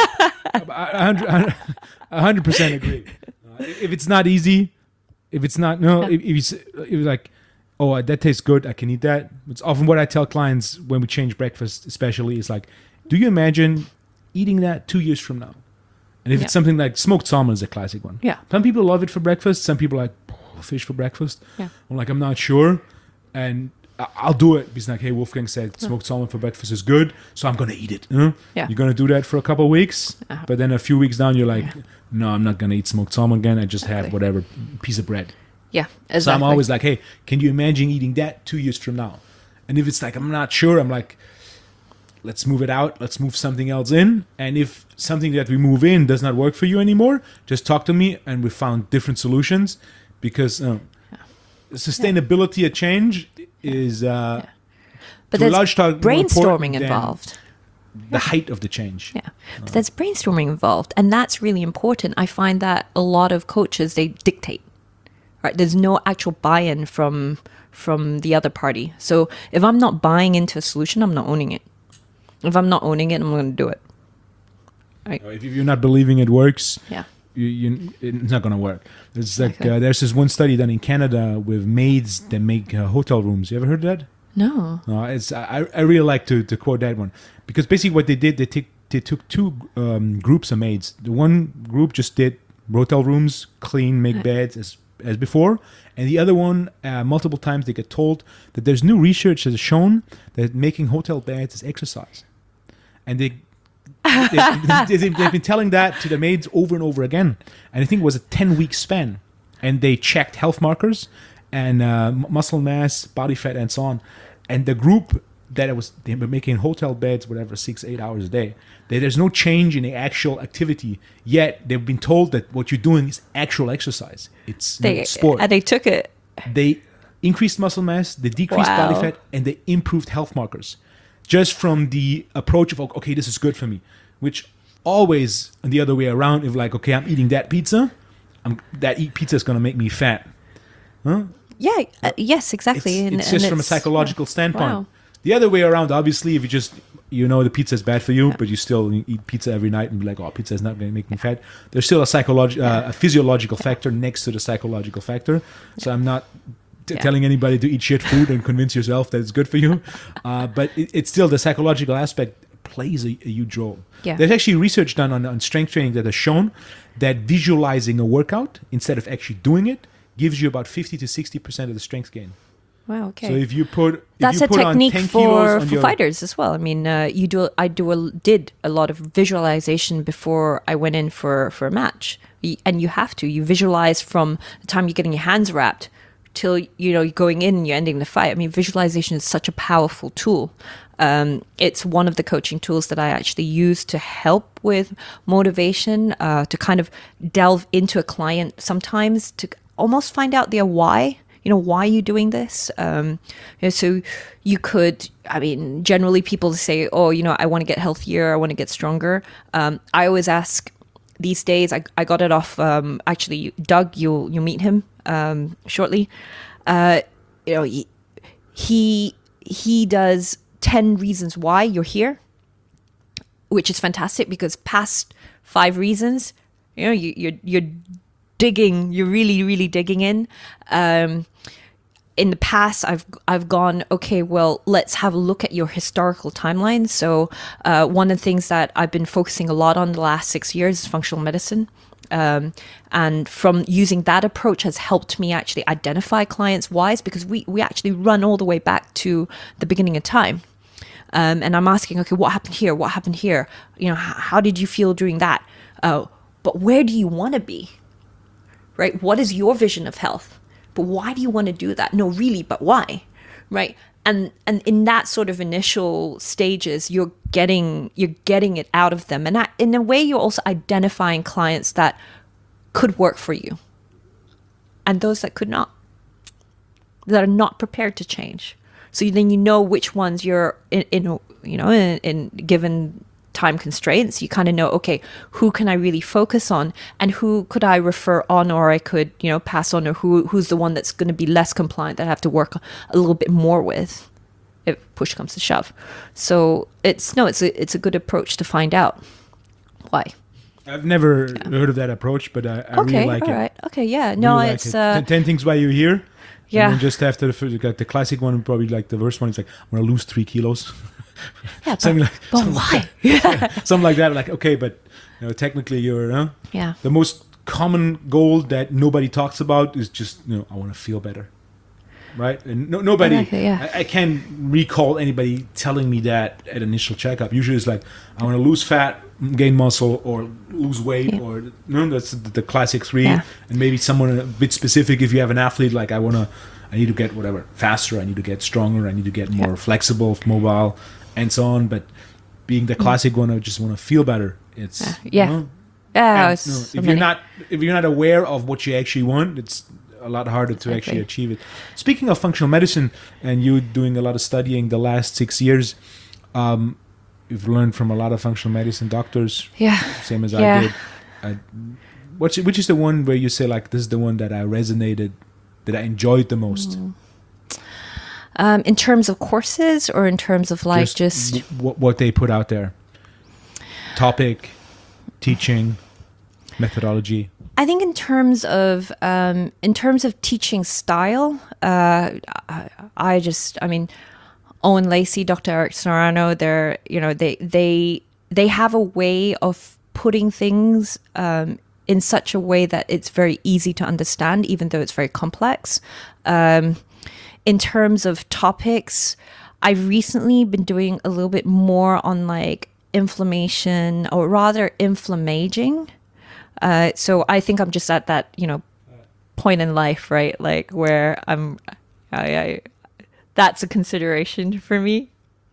Speaker 1: 100% agree. If it's not easy, if it's not if you're like, oh, that tastes good, I can eat that. It's often what I tell clients when we change breakfast, especially, is like, do you imagine eating that 2 years from now? And if it's something like smoked salmon is a classic one.
Speaker 2: Yeah.
Speaker 1: Some people love it for breakfast. Some people like fish for breakfast.
Speaker 2: Yeah.
Speaker 1: I'm like, I'm not sure. And I'll do it. Because like, hey, Wolfgang said smoked salmon for breakfast is good. So I'm going to eat it.
Speaker 2: Yeah.
Speaker 1: You're going to do that for a couple of weeks. But then a few weeks down, you're like, no, I'm not going to eat smoked salmon again. I just have whatever piece of bread.
Speaker 2: Yeah, exactly.
Speaker 1: So I'm always like, hey, can you imagine eating that 2 years from now? And if it's like, I'm not sure, I'm like, let's move it out. Let's move something else in. And if something that we move in does not work for you anymore, just talk to me, and we found different solutions. Because sustainability of change is
Speaker 2: but there's brainstorming involved.
Speaker 1: The height of the change.
Speaker 2: Yeah, but there's brainstorming involved, and that's really important. I find that a lot of coaches, they dictate. Right? There's no actual buy-in from the other party. So if I'm not buying into a solution, I'm not owning it. If I'm not owning it, I'm going to do it. Right?
Speaker 1: If you're not believing it works,
Speaker 2: yeah,
Speaker 1: it's not going to work. It's like there's this one study done in Canada with maids that make hotel rooms. You ever heard of that?
Speaker 2: No.
Speaker 1: I really like to quote that one, because basically what they did, they took two groups of maids. The one group just did hotel rooms, clean, make beds as before, and the other one, multiple times they get told that there's new research that has shown that making hotel beds is exercise, and they've been telling that to the maids over and over again. And I think it was a 10-week span, and they checked health markers and muscle mass, body fat, and so on. And the group they were making hotel beds, whatever, 6-8 hours a day. There's no change in the actual activity, yet they've been told that what you're doing is actual exercise. It's sport.
Speaker 2: And they took it.
Speaker 1: They increased muscle mass, they decreased body fat, and they improved health markers, just from the approach of, okay, this is good for me, which always the other way around, if like, okay, I'm eating that pizza, pizza is going to make me fat. Huh?
Speaker 2: Yeah, yes, exactly.
Speaker 1: It's just from a psychological standpoint.
Speaker 2: Wow.
Speaker 1: The other way around, obviously, if you know the pizza is bad for you, but you still eat pizza every night and be like, oh, pizza is not going to make me fat. There's still a physiological factor next to the psychological factor. So I'm not telling anybody to eat shit food and convince yourself that it's good for you. But it's still the psychological aspect plays a huge role.
Speaker 2: Yeah.
Speaker 1: There's actually research done on strength training that has shown that visualizing a workout instead of actually doing it gives you about 50 to 60% of the strength gain.
Speaker 2: Wow. Okay.
Speaker 1: So if you put
Speaker 2: that's a
Speaker 1: on
Speaker 2: technique
Speaker 1: 10
Speaker 2: for
Speaker 1: kilos on your
Speaker 2: fighters as well. I mean, did a lot of visualization before I went in for a match, and you have to. You visualize from the time you're getting your hands wrapped till you're going in and you're ending the fight. I mean, visualization is such a powerful tool. It's one of the coaching tools that I actually use to help with motivation, to kind of delve into a client sometimes to almost find out their why. Why are you doing this? So you could, generally people say, oh, I want to get healthier, I want to get stronger. I always ask these days, I got it off, actually, Doug, you'll meet him shortly. He does 10 reasons why you're here, which is fantastic, because past 5 reasons, you're digging, you're really, really digging in. in the past, I've gone, okay, well, let's have a look at your historical timeline. So one of the things that I've been focusing a lot on the last 6 years is functional medicine. And from using that approach has helped me actually identify clients' whys, because we actually run all the way back to the beginning of time. And I'm asking, okay, what happened here? What happened here? You know, how did you feel during that? But where do you want to be? Right? What is your vision of health? But why do you want to do that? No, really, but why? Right? And in that sort of initial stages, you're getting it out of them. And that, in a way, you're also identifying clients that could work for you and those that could not, that are not prepared to change. So then you know which ones you're in given time constraints, you kind of know, okay, who can I really focus on, and who could I refer on, or I could, pass on, or who's the one that's going to be less compliant that I have to work a little bit more with if push comes to shove. So it's a good approach to find out why.
Speaker 1: I've never heard of that approach, but I really like it.
Speaker 2: Right. Okay, yeah. No,
Speaker 1: really
Speaker 2: it's
Speaker 1: like it. 10 things why you're here.
Speaker 2: Yeah.
Speaker 1: And then just after the first, you got the classic one, probably like the worst one. It's like, I'm going to lose 3 kilos.
Speaker 2: Yeah,
Speaker 1: something
Speaker 2: but why? Yeah.
Speaker 1: Something like that. Like, okay, but technically you're
Speaker 2: Yeah.
Speaker 1: the most common goal that nobody talks about is just I want to feel better, right? And nobody,
Speaker 2: Exactly, yeah.
Speaker 1: I can't recall anybody telling me that at initial checkup. Usually it's like, I want to lose fat, gain muscle, or lose weight,
Speaker 2: Yeah.
Speaker 1: or that's the classic 3.
Speaker 2: Yeah.
Speaker 1: And maybe someone a bit specific. If you have an athlete, like I need to get whatever faster, I need to get stronger, I need to get more flexible, mobile, and so on. But being the classic one, I just want to feel better. It's
Speaker 2: Yeah.
Speaker 1: and,
Speaker 2: So
Speaker 1: if
Speaker 2: many.
Speaker 1: you're not aware of what you actually want, it's a lot harder to actually achieve it. Speaking of functional medicine, and you doing a lot of studying the last 6 years, you've learned from a lot of functional medicine doctors, same as
Speaker 2: Yeah.
Speaker 1: I did. Which is the one where you say, like, this is the one that I resonated, that I enjoyed the most?
Speaker 2: In terms of courses, or in terms of like just
Speaker 1: what they put out there, topic, teaching, methodology.
Speaker 2: I think in terms of teaching style, I mean, Owen Lacey, Dr. Eric Serrano, they have a way of putting things in such a way that it's very easy to understand, even though it's very complex. In terms of topics, I've recently been doing a little bit more on like inflammation, or rather inflammaging. So I think I'm just at that, point in life, right? Like where that's a consideration for me.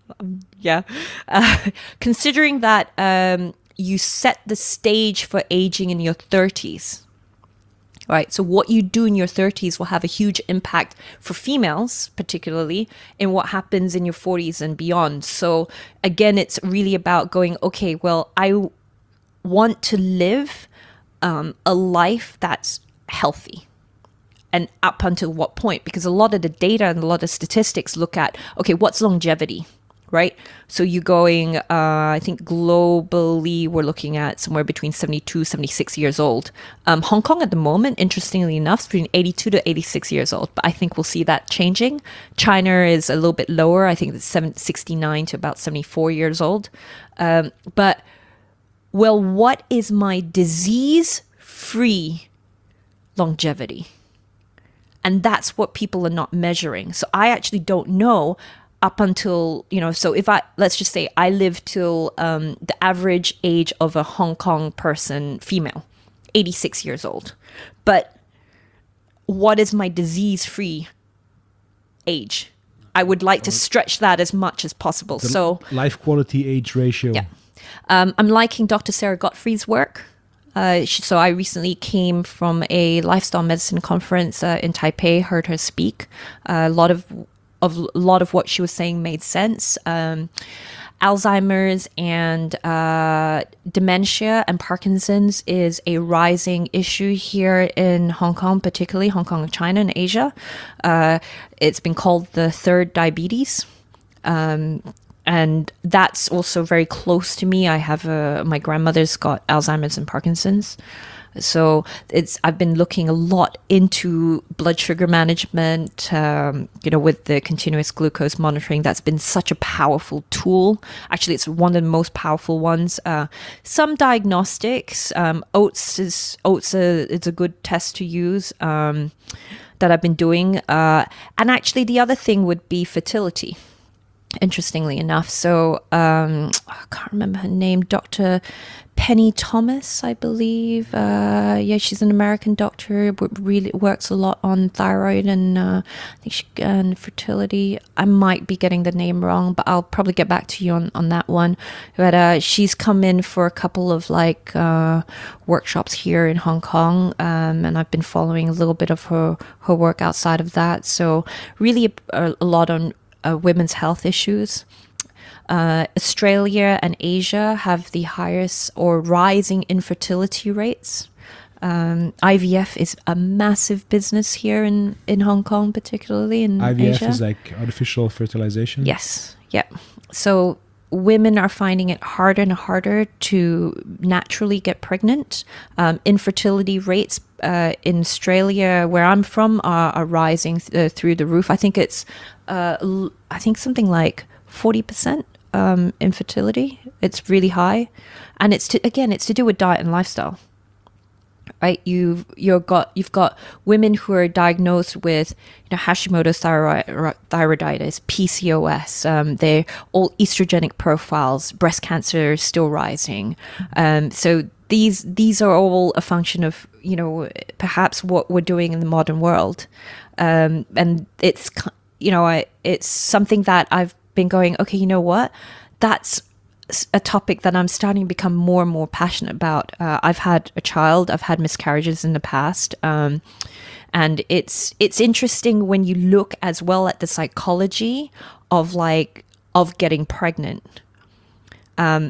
Speaker 2: Considering that you set the stage for aging in your 30s. Right. So what you do in your 30s will have a huge impact for females, particularly, in what happens in your 40s and beyond. So again, it's really about going, okay, well, I want to live a life that's healthy. And up until what point? Because a lot of the data and a lot of statistics look at, okay, what's longevity? Right? So you're going, I think globally, we're looking at somewhere between 72, 76 years old. Hong Kong at the moment, interestingly enough, is between 82 to 86 years old. But I think we'll see that changing. China is a little bit lower. I think it's 69 to about 74 years old. But, well, what is my disease-free longevity? And that's what people are not measuring. So I actually don't know up until, so if let's just say I live till the average age of a Hong Kong person, female, 86 years old. But what is my disease-free age? I would like to stretch that as much as possible. So
Speaker 1: life quality age ratio.
Speaker 2: Yeah. I'm liking Dr. Sarah Gottfried's work. So I recently came from a lifestyle medicine conference in Taipei, heard her speak. A lot of what she was saying made sense. Alzheimer's and dementia and Parkinson's is a rising issue here in Hong Kong, particularly Hong Kong, China, and Asia. It's been called the third diabetes. and that's also very close to me. I have my grandmother's got Alzheimer's and Parkinson's. So I've been looking a lot into blood sugar management, with the continuous glucose monitoring. That's been such a powerful tool. Actually, it's one of the most powerful ones. Some diagnostics, oats is a good test to use that I've been doing. And actually, the other thing would be fertility. Interestingly enough, so I can't remember her name, Dr. Penny Thomas, I believe. She's an American doctor, but really works a lot on thyroid and I think and fertility. I might be getting the name wrong, but I'll probably get back to you on that one. But she's come in for a couple of workshops here in Hong Kong, and I've been following a little bit of her work outside of that. So really a lot on women's health issues. Australia and Asia have the highest or rising infertility rates. IVF is a massive business here in Hong Kong, particularly in
Speaker 1: IVF
Speaker 2: Asia.
Speaker 1: is like artificial fertilization?
Speaker 2: Yes. Yeah. So women are finding it harder and harder to naturally get pregnant. Infertility rates in Australia, where I'm from, are rising through the roof. I think it's something like 40% infertility. It's really high, and it's to do with diet and lifestyle. Right, you've got women who are diagnosed with Hashimoto's thyroiditis, PCOS. They're all estrogenic profiles. Breast cancer is still rising. So these are all a function of perhaps what we're doing in the modern world, and it's it's something that I've been going, okay, you know what, that's a topic that I'm starting to become more and more passionate about. I've had a child, I've had miscarriages in the past, and it's interesting when you look as well at the psychology of getting pregnant, and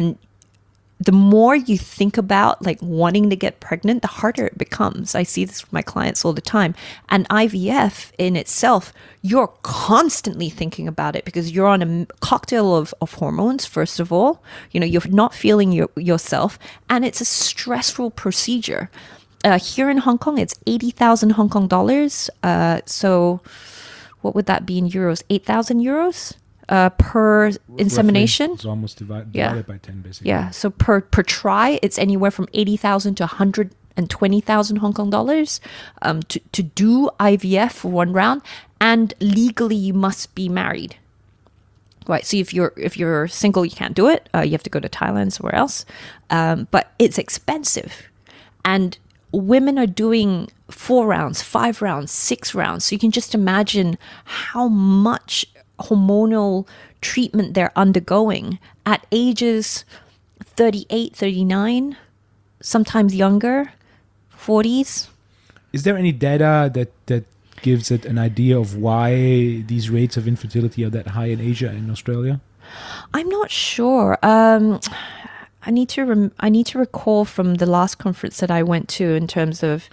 Speaker 2: the more you think about wanting to get pregnant, the harder it becomes. I see this with my clients all the time. And IVF in itself, you're constantly thinking about it because you're on a cocktail of hormones, first of all. You're not feeling yourself, and it's a stressful procedure. Here in Hong Kong, it's 80,000 Hong Kong dollars. So what would that be in euros? 8,000 euros? Per insemination.
Speaker 1: Roughly, it's almost divided by 10, basically.
Speaker 2: Yeah, so per try, it's anywhere from 80,000 to 120,000 Hong Kong dollars to do IVF for one round, and legally you must be married. Right, so if you're single, you can't do it. You have to go to Thailand, somewhere else. But it's expensive, and women are doing 4 rounds, 5 rounds, 6 rounds. So you can just imagine how much hormonal treatment they're undergoing at ages 38, 39, sometimes younger, 40s.
Speaker 1: Is there any data that gives it an idea of why these rates of infertility are that high in Asia and Australia?
Speaker 2: I'm not sure. I need to recall from the last conference that I went to in terms of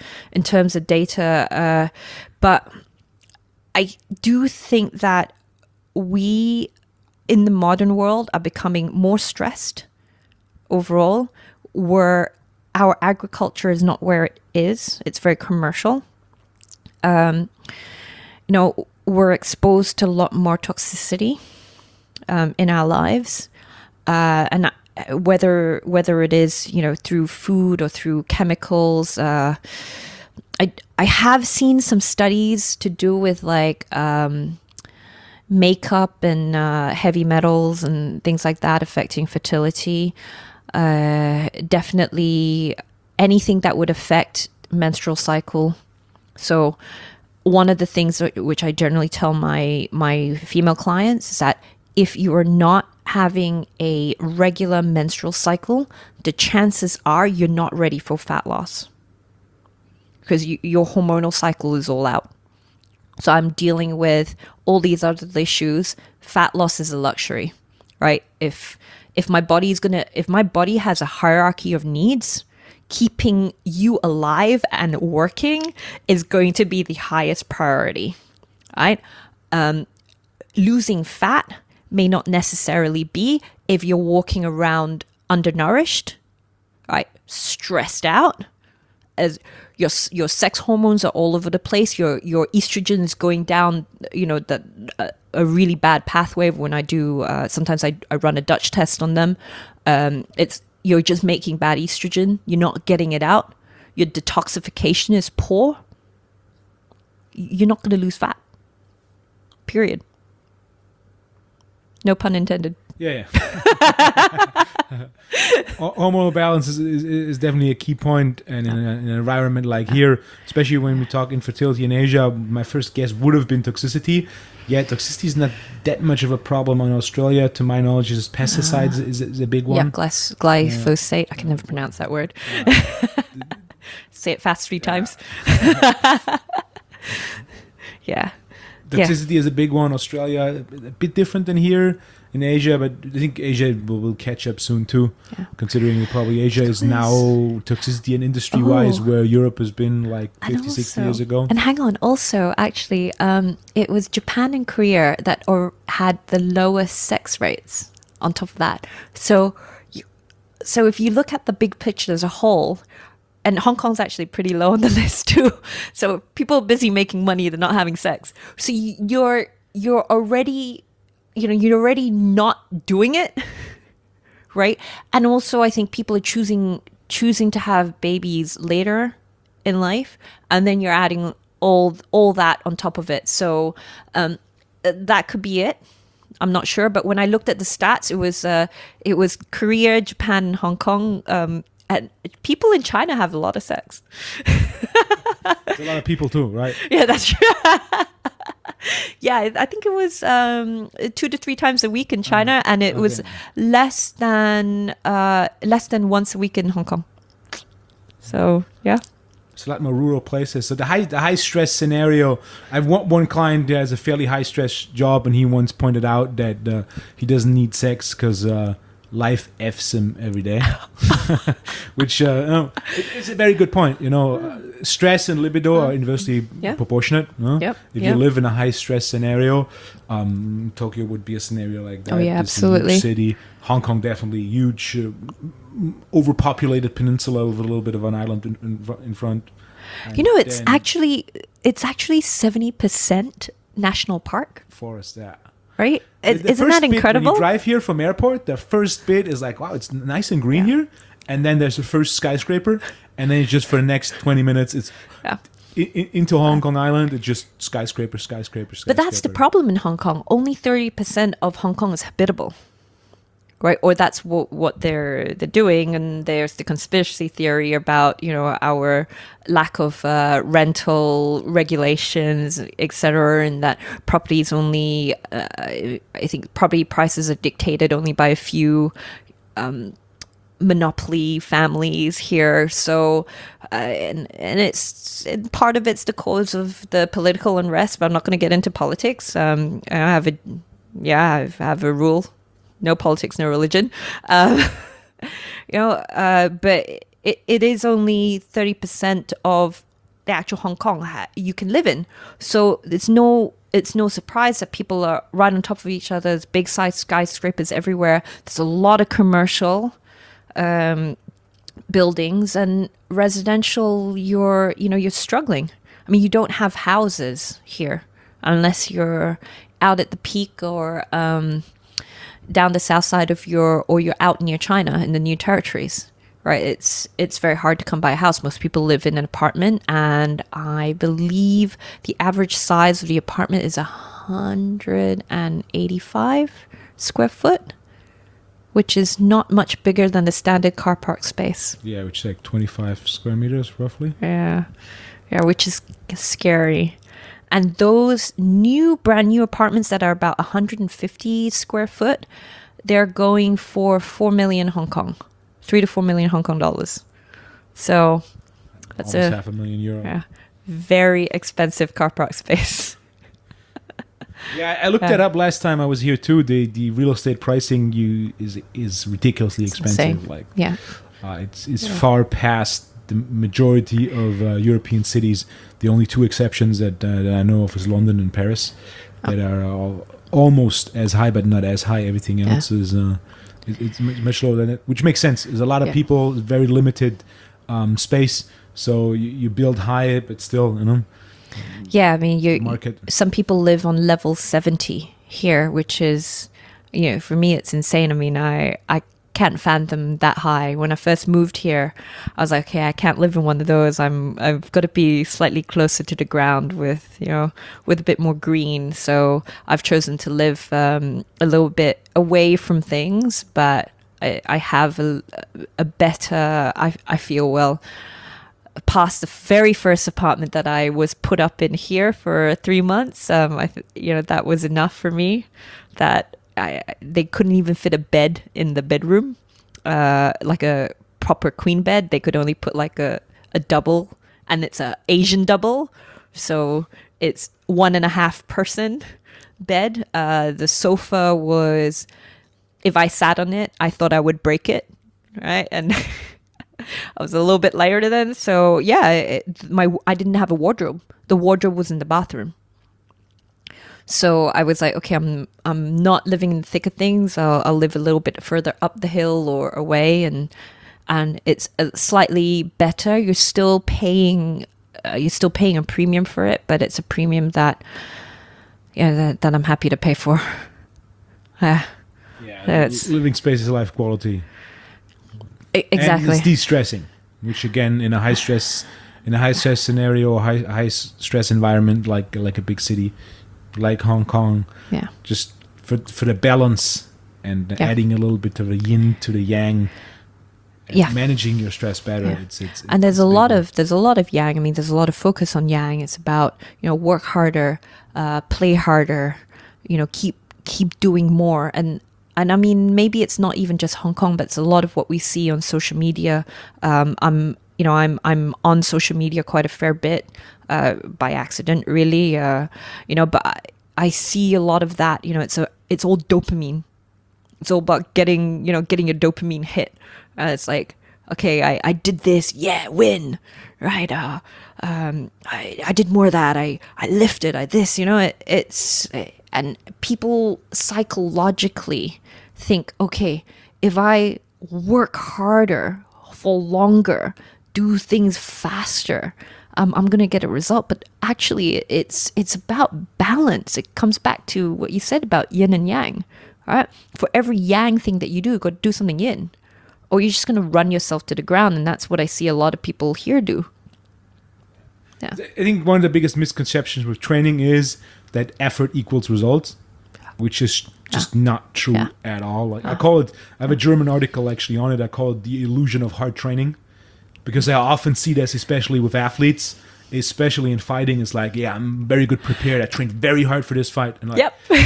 Speaker 2: data, but I do think that we in the modern world are becoming more stressed overall, where our agriculture is not where it is. It's very commercial. We're exposed to a lot more toxicity in our lives, and whether it is through food or through chemicals. I have seen some studies to do with makeup and heavy metals and things like that affecting fertility. Definitely anything that would affect menstrual cycle. So one of the things which I generally tell my female clients is that if you are not having a regular menstrual cycle, the chances are you're not ready for fat loss because your hormonal cycle is all out. So I'm dealing with all these other issues. Fat loss is a luxury, right? If my body has a hierarchy of needs, keeping you alive and working is going to be the highest priority, right? Losing fat may not necessarily be if you're walking around undernourished, right? Stressed out, as your sex hormones are all over the place. Your estrogen is going down. You know that a really bad pathway. When I do, sometimes I run a Dutch test on them. It's you're just making bad estrogen. You're not getting it out. Your detoxification is poor. You're not going to lose fat. Period. No pun intended.
Speaker 1: Yeah. Hormonal balance is definitely a key point, and in an environment like here, especially when we talk infertility in Asia, my first guess would have been toxicity. Yeah, toxicity is not that much of a problem in Australia. To my knowledge, is pesticides is a big one.
Speaker 2: Yeah, glyphosate. I can never pronounce that word. Say it fast 3 times. Yeah.
Speaker 1: Toxicity is a big one. Australia, a bit different than here in Asia, but I think Asia will catch up soon too, considering probably Asia is now toxicity and industry-wise where Europe has been like 50, 60 years ago.
Speaker 2: And hang on, also, actually, it was Japan and Korea that had the lowest sex rates on top of that. So if you look at the big picture as a whole, and Hong Kong's actually pretty low on the list too. So people are busy making money, they're not having sex. So you're already, you're already not doing it, right? And also I think people are choosing to have babies later in life, and then you're adding all that on top of it. So that could be it. I'm not sure, but when I looked at the stats, it was Korea, Japan, and Hong Kong. And people in China have a lot of sex.
Speaker 1: It's a lot of people too, right?
Speaker 2: Yeah, that's true. Yeah, I think it was 2 to 3 times a week in China, and it was less than once a week in Hong Kong. So yeah.
Speaker 1: It's a lot more rural places. So the high stress scenario. I've one client who has a fairly high stress job, and he once pointed out that he doesn't need sex because life F's him every day. Which it's a very good point. Stress and libido are inversely proportionate. If you live in a high stress scenario, Tokyo would be a scenario like that.
Speaker 2: Oh yeah,
Speaker 1: It's
Speaker 2: absolutely.
Speaker 1: a huge city. Hong Kong definitely huge, overpopulated peninsula with a little bit of an island in front. And
Speaker 2: it's
Speaker 1: then
Speaker 2: actually 70% national park,
Speaker 1: forest. Yeah.
Speaker 2: right?
Speaker 1: The
Speaker 2: Isn't
Speaker 1: first
Speaker 2: that
Speaker 1: bit,
Speaker 2: incredible?
Speaker 1: when you drive here from airport, the first bit is like, wow, it's nice and green here. And then there's the first skyscraper. And then it's just for the next 20 minutes, it's into Hong Kong Island. It's just skyscraper.
Speaker 2: But that's the problem in Hong Kong. Only 30% of Hong Kong is habitable, right? Or that's what they're doing. And there's the conspiracy theory about our lack of rental regulations, etc., and that properties only. I think property prices are dictated only by a few monopoly families here. So and part of it's the cause of the political unrest, but I'm not going to get into politics. I have a rule: no politics, no religion. But it is only 30% of the actual Hong Kong you can live in. So it's no surprise that people are right on top of each other. There's big size skyscrapers everywhere. There's a lot of commercial buildings, and residential. You're struggling. I mean, you don't have houses here unless you're out at the peak or down the south side of you're out near China in the New Territories, right? It's very hard to come by a house. Most people live in an apartment, and I believe the average size of the apartment is 185 square foot, which is not much bigger than the standard car park space.
Speaker 1: Yeah, which is like 25 square meters roughly.
Speaker 2: Yeah, which is scary. And those brand new apartments that are about 150 square foot, they're going for 4 million Hong Kong, 3 to 4 million Hong Kong dollars. So that's
Speaker 1: almost €500,000.
Speaker 2: Yeah, very expensive car park space.
Speaker 1: Yeah, I looked that up last time I was here too. The real estate pricing is ridiculously expensive.
Speaker 2: Insane.
Speaker 1: Like, it's far past the majority of European cities. The only 2 exceptions that I know of is London and Paris, that are all almost as high, but not as high. Everything else is it's much lower than it, which makes sense. There's a lot of people, very limited space, so you build high, but still,
Speaker 2: Yeah, I mean,
Speaker 1: market.
Speaker 2: some people live on level 70 here, which is, for me, it's insane. I mean, I can't fathom that high. When I first moved here, I was like, okay, I can't live in one of those. I've got to be slightly closer to the ground with a bit more green. So I've chosen to live a little bit away from things, but I have a better, I feel, well, past the very first apartment that I was put up in here for 3 months. That was enough for me. That they couldn't even fit a bed in the bedroom, like a proper queen bed. They could only put like a double, and it's a Asian double, so it's 1.5 person bed. The sofa was, if I sat on it, I thought I would break it, right? And I was a little bit lighter then, so yeah, I didn't have a wardrobe. The wardrobe was in the bathroom. So I was like, okay, I'm not living in the thick of things. I'll live a little bit further up the hill or away, and it's slightly better. You're still paying a premium for it, but it's a premium that I'm happy to pay for.
Speaker 1: Living space is life quality.
Speaker 2: Exactly.
Speaker 1: And it's de-stressing, which again, in a high stress scenario, high stress environment like a big city, like Hong Kong, just for the balance and adding a little bit of the yin to the yang, and managing your stress better.
Speaker 2: And there's a lot of yang. I mean, there's a lot of focus on yang. It's about work harder, play harder, keep doing more. And I mean, maybe it's not even just Hong Kong, but it's a lot of what we see on social media. I'm on social media quite a fair bit, by accident, really. But I see a lot of that. It's all dopamine. It's all about getting a dopamine hit. It's like, okay, I did this, win, right? I did more of that. I lifted. And people psychologically think, okay, if I work harder for longer, do things faster, I'm going to get a result. But actually, it's about balance. It comes back to what you said about yin and yang, right? For every yang thing that you do, you've got to do something yin, or you're just going to run yourself to the ground. And that's what I see a lot of people here do. Yeah.
Speaker 1: I think one of the biggest misconceptions with training is that effort equals results, which is just not true at all. Like I have a German article actually on it. I call it the illusion of hard training, because I often see this, especially with athletes, especially in fighting. It's like, I'm very good prepared. I trained very hard for this fight. And like, but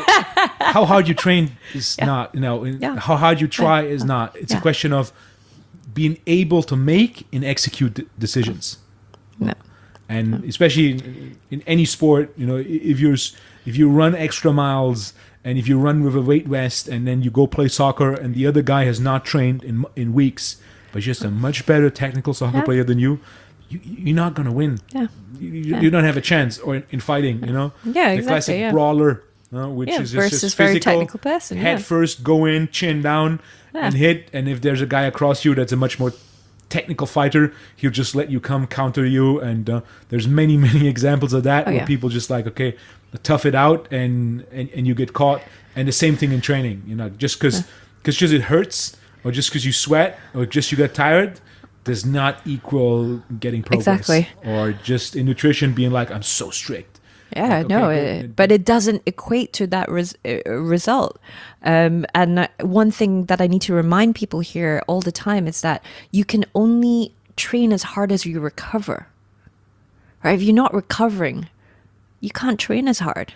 Speaker 1: how hard you train is not, how hard you try is not. It's a question of being able to make and execute decisions.
Speaker 2: No.
Speaker 1: And especially in any sport, if you run extra miles and if you run with a weight vest and then you go play soccer and the other guy has not trained in weeks, but just a much better technical soccer player than you're not going to win. Yeah. You don't have a chance. Or in fighting,
Speaker 2: Yeah,
Speaker 1: the classic brawler, which is
Speaker 2: versus
Speaker 1: just
Speaker 2: very
Speaker 1: physical,
Speaker 2: technical person.
Speaker 1: head first, go in, chin down, and hit. And if there's a guy across you that's a much more technical fighter, he'll just let you come counter you, and there's many examples of that where people just like, okay, tough it out, and you get caught. And the same thing in training, just because it hurts, or just because you sweat, or just you get tired, does not equal getting progress.
Speaker 2: Exactly.
Speaker 1: Or just in nutrition being like, I'm so strict.
Speaker 2: Yeah,
Speaker 1: Like,
Speaker 2: but it doesn't equate to that result. And one thing that I need to remind people here all the time is that you can only train as hard as you recover. Right? If you're not recovering, you can't train as hard.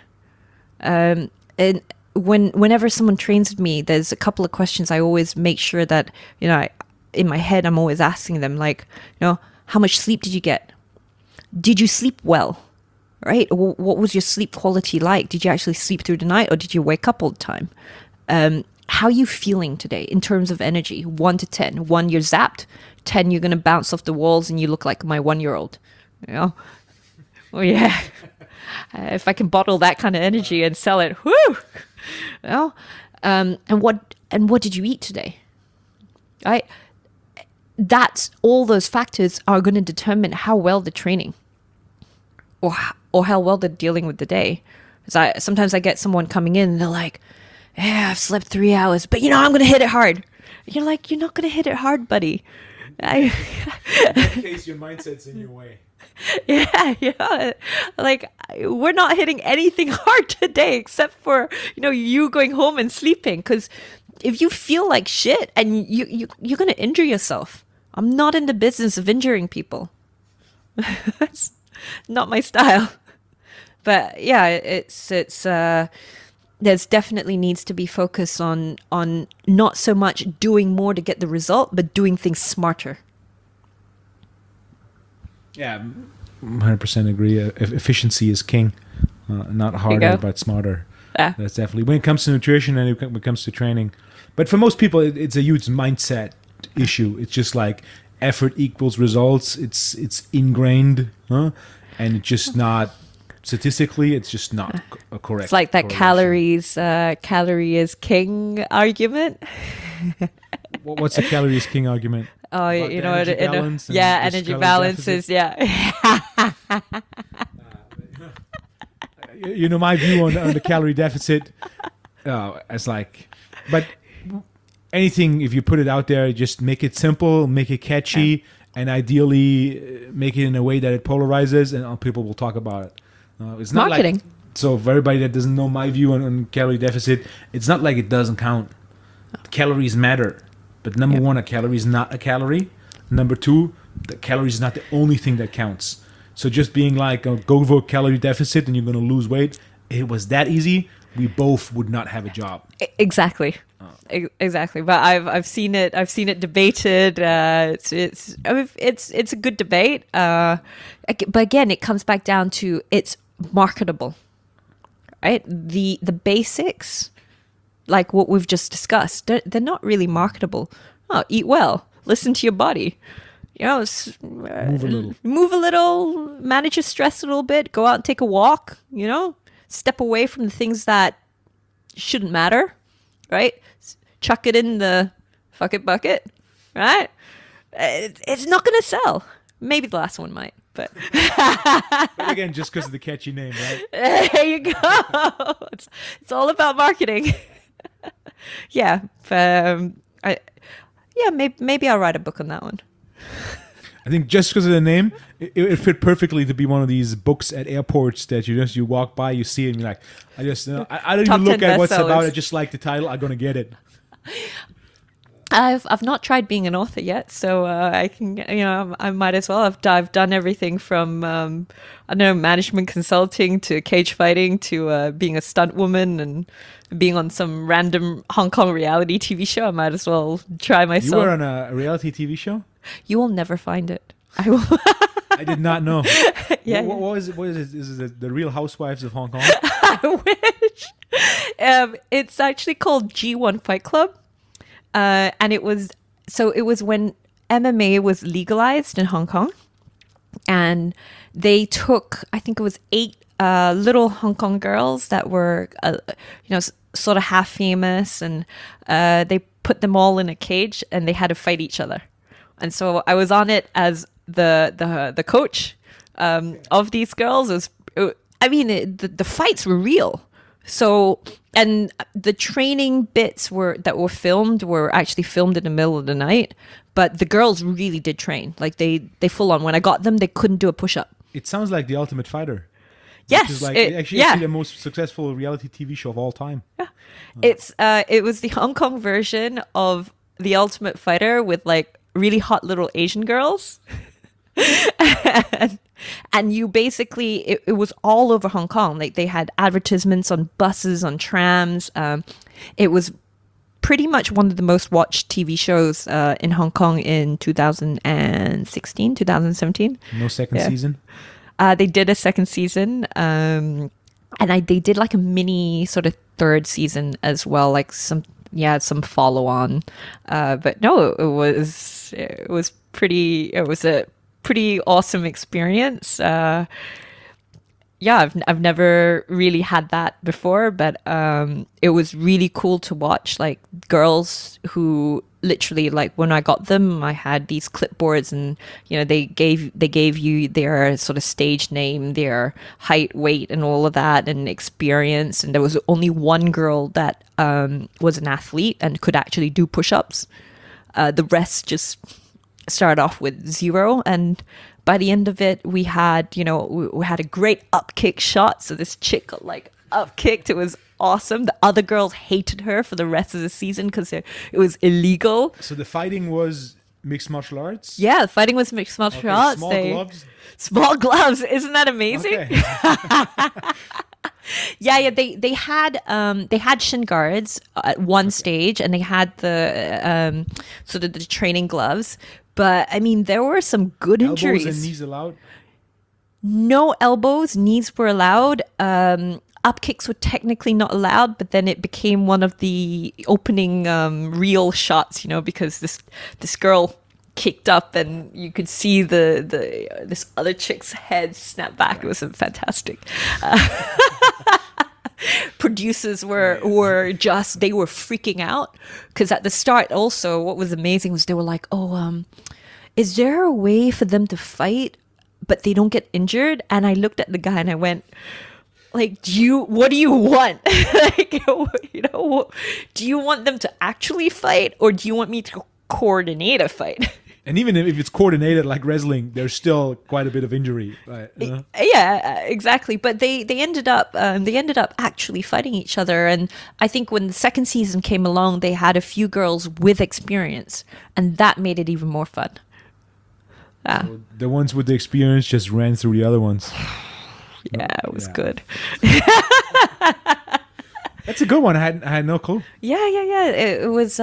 Speaker 2: And whenever someone trains with me, there's a couple of questions I always make sure that, in my head, I'm always asking them, like, how much sleep did you get? Did you sleep well? Right? What was your sleep quality like? Did you actually sleep through the night, or did you wake up all the time? How are you feeling today in terms of energy? 1 to 10. 1, you're zapped. 10, you're going to bounce off the walls and you look like my 1-year-old. Oh yeah. If I can bottle that kind of energy and sell it, whoo. Well, and what did you eat today? Right? That's all those factors are going to determine how well they're training, or how well they're dealing with the day. Because sometimes I get someone coming in and they're like, "Yeah, I've slept 3 hours, but I'm going to hit it hard." You're like, "You're not going to hit it hard, buddy."
Speaker 1: In that case, your mindset's in your way.
Speaker 2: Yeah. Like, we're not hitting anything hard today except for, you going home and sleeping. Because if you feel like shit and you're going to injure yourself. I'm not in the business of injuring people. That's not my style. But yeah, it's there's definitely needs to be focus on not so much doing more to get the result, but doing things smarter.
Speaker 1: Yeah, 100% agree. Efficiency is king. Not harder, but smarter.
Speaker 2: Yeah.
Speaker 1: That's definitely when it comes to nutrition and when it comes to training. But for most people, it's a huge mindset issue. It's just like effort equals results. It's ingrained, and it's just not statistically. It's just not a correct.
Speaker 2: It's like that
Speaker 1: correlation.
Speaker 2: calorie is king argument.
Speaker 1: What's the calorie is king argument?
Speaker 2: Oh,
Speaker 1: About the energy balance and
Speaker 2: yeah,
Speaker 1: this
Speaker 2: energy
Speaker 1: calorie
Speaker 2: balance
Speaker 1: deficit?
Speaker 2: is, yeah.
Speaker 1: My view on the calorie deficit. It's like, but anything, if you put it out there, just make it simple, make it catchy, and ideally make it in a way that it polarizes, and people will talk about it. It's not
Speaker 2: Marketing.
Speaker 1: like, so for everybody that doesn't know my view on calorie deficit, it's not like it doesn't count. Calories matter, but number one, a calorie is not a calorie. Number two, the calories is not the only thing that counts. So just being like, go for a calorie deficit and you're going to lose weight, it was that easy, we both would not have a job.
Speaker 2: Exactly. Exactly. But I've seen it debated. It's a good debate. But again, it comes back down to it's marketable, right? The basics, like what we've just discussed, they're not really marketable. Oh, eat well, listen to your body. Move a little, manage your stress a little bit, go out and take a walk, step away from the things that shouldn't matter, right? Chuck it in the fuck it bucket, right? It's not going to sell. Maybe the last one might, but
Speaker 1: But again, just because of the catchy name, right?
Speaker 2: there you go. It's all about marketing. Yeah. Maybe I'll write a book on that one.
Speaker 1: I think just because of the name, it fit perfectly to be one of these books at airports that you walk by, you see it, and you're like, I don't
Speaker 2: Top
Speaker 1: even look
Speaker 2: 10
Speaker 1: at what's about.
Speaker 2: bestsellers.
Speaker 1: I just like the title. I'm gonna get it.
Speaker 2: I've not tried being an author yet, so I can, I might as well. I've done everything from I don't know, management consulting to cage fighting to being a stunt woman and being on some random Hong Kong reality TV show. I might as well try myself.
Speaker 1: You were on a reality TV show.
Speaker 2: You will never find it. I will.
Speaker 1: I did not know.
Speaker 2: Yeah.
Speaker 1: What is it? What is it? Is it the Real Housewives of Hong Kong?
Speaker 2: I wish. It's actually called G1 Fight Club. And it was when MMA was legalized in Hong Kong, and they took, I think it was 8 little Hong Kong girls that were, sort of half famous, and they put them all in a cage and they had to fight each other. And so I was on it as the coach of these girls. The fights were real. So, and the training bits that were filmed were actually filmed in the middle of the night, but the girls really did train. Like they full on. When I got them, they couldn't do a push up.
Speaker 1: It sounds like The Ultimate Fighter.
Speaker 2: Yes,
Speaker 1: Which is like actually the most successful reality TV show of all time.
Speaker 2: Yeah. It was the Hong Kong version of The Ultimate Fighter with like really hot little Asian girls. And you basically, it was all over Hong Kong. Like they had advertisements on buses, on trams. It was pretty much one of the most watched TV shows in Hong Kong in 2016, 2017.
Speaker 1: No second season.
Speaker 2: They did a second season, and they did like a mini sort of third season as well, like some follow on. But no, it was a pretty awesome experience. yeah, I've never really had that before, but it was really cool to watch. Like girls who literally, like when I got them, I had these clipboards, and they gave you their sort of stage name, their height, weight, and all of that, and experience. And there was only one girl that was an athlete and could actually do push-ups. The rest just started off with zero, and by the end of it we had we had a great up kick shot, so this chick got like up kicked. It was awesome. The other girls hated her for the rest of the season because it was illegal.
Speaker 1: So the fighting was mixed martial arts.
Speaker 2: Yeah, the fighting was mixed martial arts.
Speaker 1: Small gloves.
Speaker 2: Small gloves. Isn't that amazing?
Speaker 1: Okay.
Speaker 2: Yeah. They had shin guards at one stage, and they had the sort of the training gloves. But I mean, there were some good injuries.
Speaker 1: Elbows and knees allowed.
Speaker 2: No elbows, knees were allowed. Up kicks were technically not allowed, but then it became one of the opening reel shots, because this girl kicked up, and you could see this other chick's head snap back. It was fantastic. Producers were just, they were freaking out, because at the start also what was amazing was they were like, is there a way for them to fight but they don't get injured? And I looked at the guy and I went, like, what do you want? Like, do you want them to actually fight, or do you want me to coordinate a fight?
Speaker 1: And even if it's coordinated like wrestling, there's still quite a bit of injury. Right?
Speaker 2: Yeah, exactly. But they ended up actually fighting each other. And I think when the second season came along, they had a few girls with experience, and that made it even more fun.
Speaker 1: So the ones with the experience just ran through the other ones.
Speaker 2: Yeah, it was good.
Speaker 1: That's a good one. I had no clue.
Speaker 2: Yeah. It was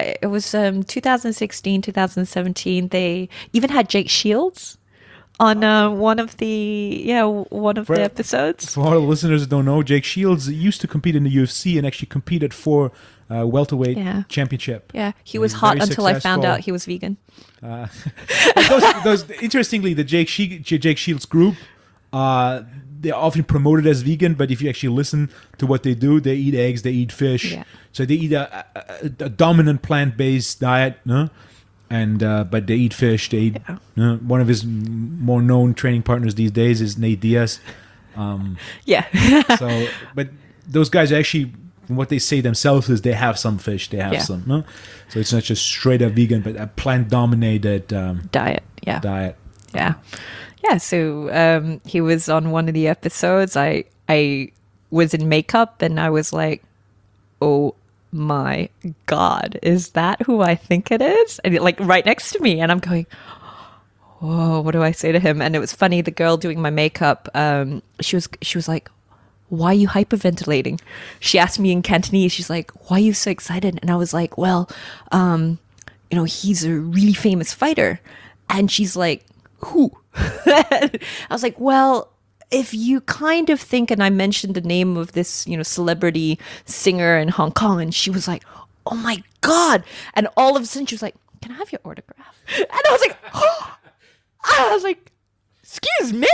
Speaker 2: 2016, 2017. They even had Jake Shields on one of the episodes.
Speaker 1: For all the listeners that don't know, Jake Shields used to compete in the UFC and actually competed for welterweight championship.
Speaker 2: Yeah, he was hot until I found out he was vegan.
Speaker 1: Those interestingly, the Jake Shields group, they're often promoted as vegan, but if you actually listen to what they do, they eat eggs, they eat fish.
Speaker 2: Yeah.
Speaker 1: So they eat a dominant plant-based diet, no? And but they eat fish. They eat. One of his more known training partners these days is Nate Diaz. So, but those guys actually, what they say themselves is they have some fish. They have some. No? So it's not just straight up vegan, but a plant-dominated
Speaker 2: diet. Yeah.
Speaker 1: Diet.
Speaker 2: Yeah. Yeah, so he was on one of the episodes. I was in makeup, and I was like, oh my God, is that who I think it is? And like right next to me, and I'm going, whoa, what do I say to him? And it was funny, the girl doing my makeup, she was like, why are you hyperventilating? She asked me in Cantonese, she's like, why are you so excited? And I was like, well, he's a really famous fighter. And she's like, who? I was like, well, if you kind of think, and I mentioned the name of this, celebrity singer in Hong Kong, and she was like, oh my God. And all of a sudden she was like, can I have your autograph? And I was like, oh! I was like, excuse me.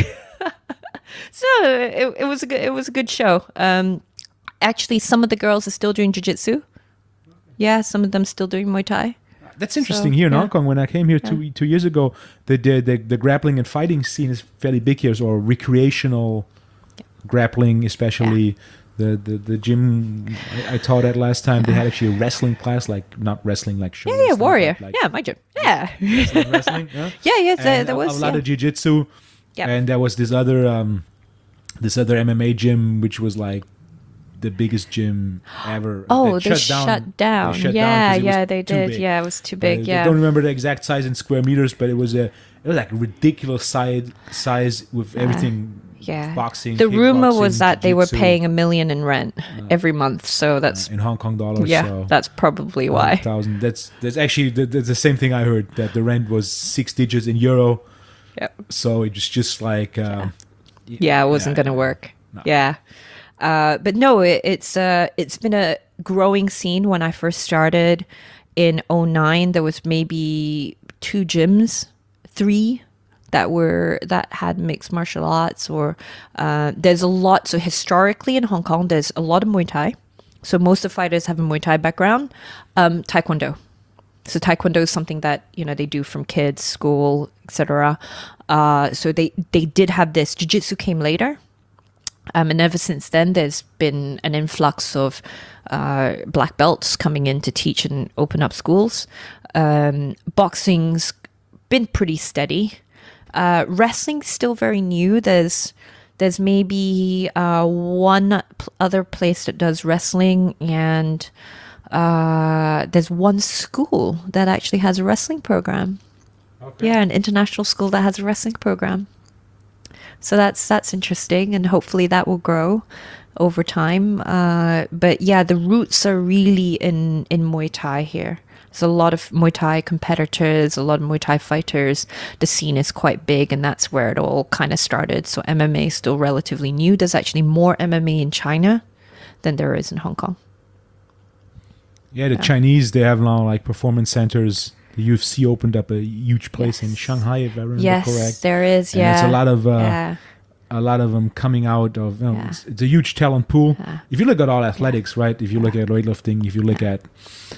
Speaker 2: So it was a good show. Actually, some of the girls are still doing jiu-jitsu. Yeah, some of them still doing Muay Thai.
Speaker 1: That's interesting. Here in Hong Kong, when I came here 2 years ago, the grappling and fighting scene is fairly big here, or recreational grappling, especially the gym I taught at last time. They had actually a wrestling class, like not wrestling like show.
Speaker 2: Yeah, Warrior. Like, my gym. Yeah.
Speaker 1: Wrestling.
Speaker 2: There was
Speaker 1: a lot of jiu-jitsu.
Speaker 2: Yeah.
Speaker 1: And there was this other MMA gym, which was like the biggest gym ever.
Speaker 2: Oh, they shut down. They did.
Speaker 1: Big.
Speaker 2: Yeah, it was too big.
Speaker 1: I don't remember the exact size in square meters, but it was like ridiculous size with everything. Boxing.
Speaker 2: The rumor was that they were paying $1 million in rent every month, so that's
Speaker 1: in Hong Kong dollars.
Speaker 2: Yeah,
Speaker 1: so
Speaker 2: that's probably why.
Speaker 1: That's actually the same thing I heard, that the rent was 6 digits in euro.
Speaker 2: Yep.
Speaker 1: So it was just like
Speaker 2: it wasn't gonna work.
Speaker 1: No.
Speaker 2: Yeah. But no, it's been a growing scene. When I first started in 2009, there was maybe 2 gyms, 3 that had mixed martial arts, or there's a lot. So historically in Hong Kong, there's a lot of Muay Thai. So most of the fighters have a Muay Thai background. Taekwondo. So Taekwondo is something that, they do from kids, school, etc. So they did have this. Jiu-Jitsu came later. And ever since then, there's been an influx of black belts coming in to teach and open up schools. Boxing's been pretty steady. Wrestling's still very new. There's maybe one other place that does wrestling, and there's one school that actually has a wrestling program.
Speaker 1: Okay.
Speaker 2: Yeah, an international school that has a wrestling program. So that's interesting, and hopefully that will grow over time. But yeah, the roots are really in Muay Thai here. There's a lot of Muay Thai competitors, a lot of Muay Thai fighters. The scene is quite big, and that's where it all kind of started. So MMA is still relatively new. There's actually more MMA in China than there is in Hong Kong.
Speaker 1: Yeah, the Chinese, they have now like performance centers. The UFC opened up a huge place in Shanghai, if I remember correct.
Speaker 2: Yes, there is.
Speaker 1: And
Speaker 2: Yeah,
Speaker 1: it's
Speaker 2: yeah.
Speaker 1: a lot of them coming out of. It's a huge talent pool. If you look at all athletics, right? If you look at weightlifting, if you look at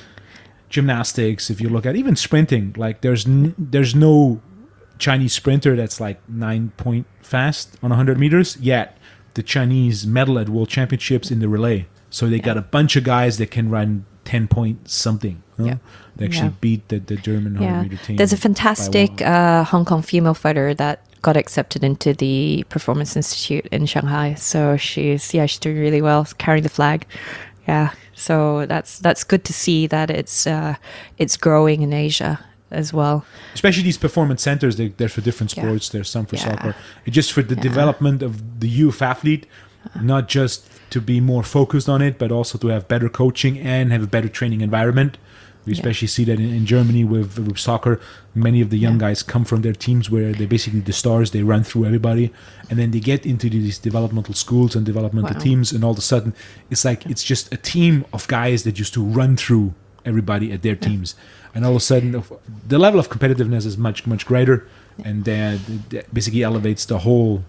Speaker 1: gymnastics, if you look at even sprinting, like there's no Chinese sprinter that's like 9-point fast on 100 meters. Yet the Chinese medal at World Championships in the relay. So they got a bunch of guys that can run 10-point something.
Speaker 2: Yeah.
Speaker 1: They actually beat the German 100 meter team.
Speaker 2: There's a fantastic Hong Kong female fighter that got accepted into the Performance Institute in Shanghai. So she's doing really well, carrying the flag. Yeah. So that's good to see that it's growing in Asia as well.
Speaker 1: Especially these performance centers, they're for different sports. There's some for soccer. It's just for the development of the youth athlete, not just to be more focused on it, but also to have better coaching and have a better training environment. We especially see that in Germany with soccer. Many of the young guys come from their teams where they're basically the stars. They run through everybody. And then they get into these developmental schools and developmental teams. And all of a sudden, it's like it's just a team of guys that used to run through everybody at their teams. And all of a sudden, the level of competitiveness is much, much greater. And that basically elevates the whole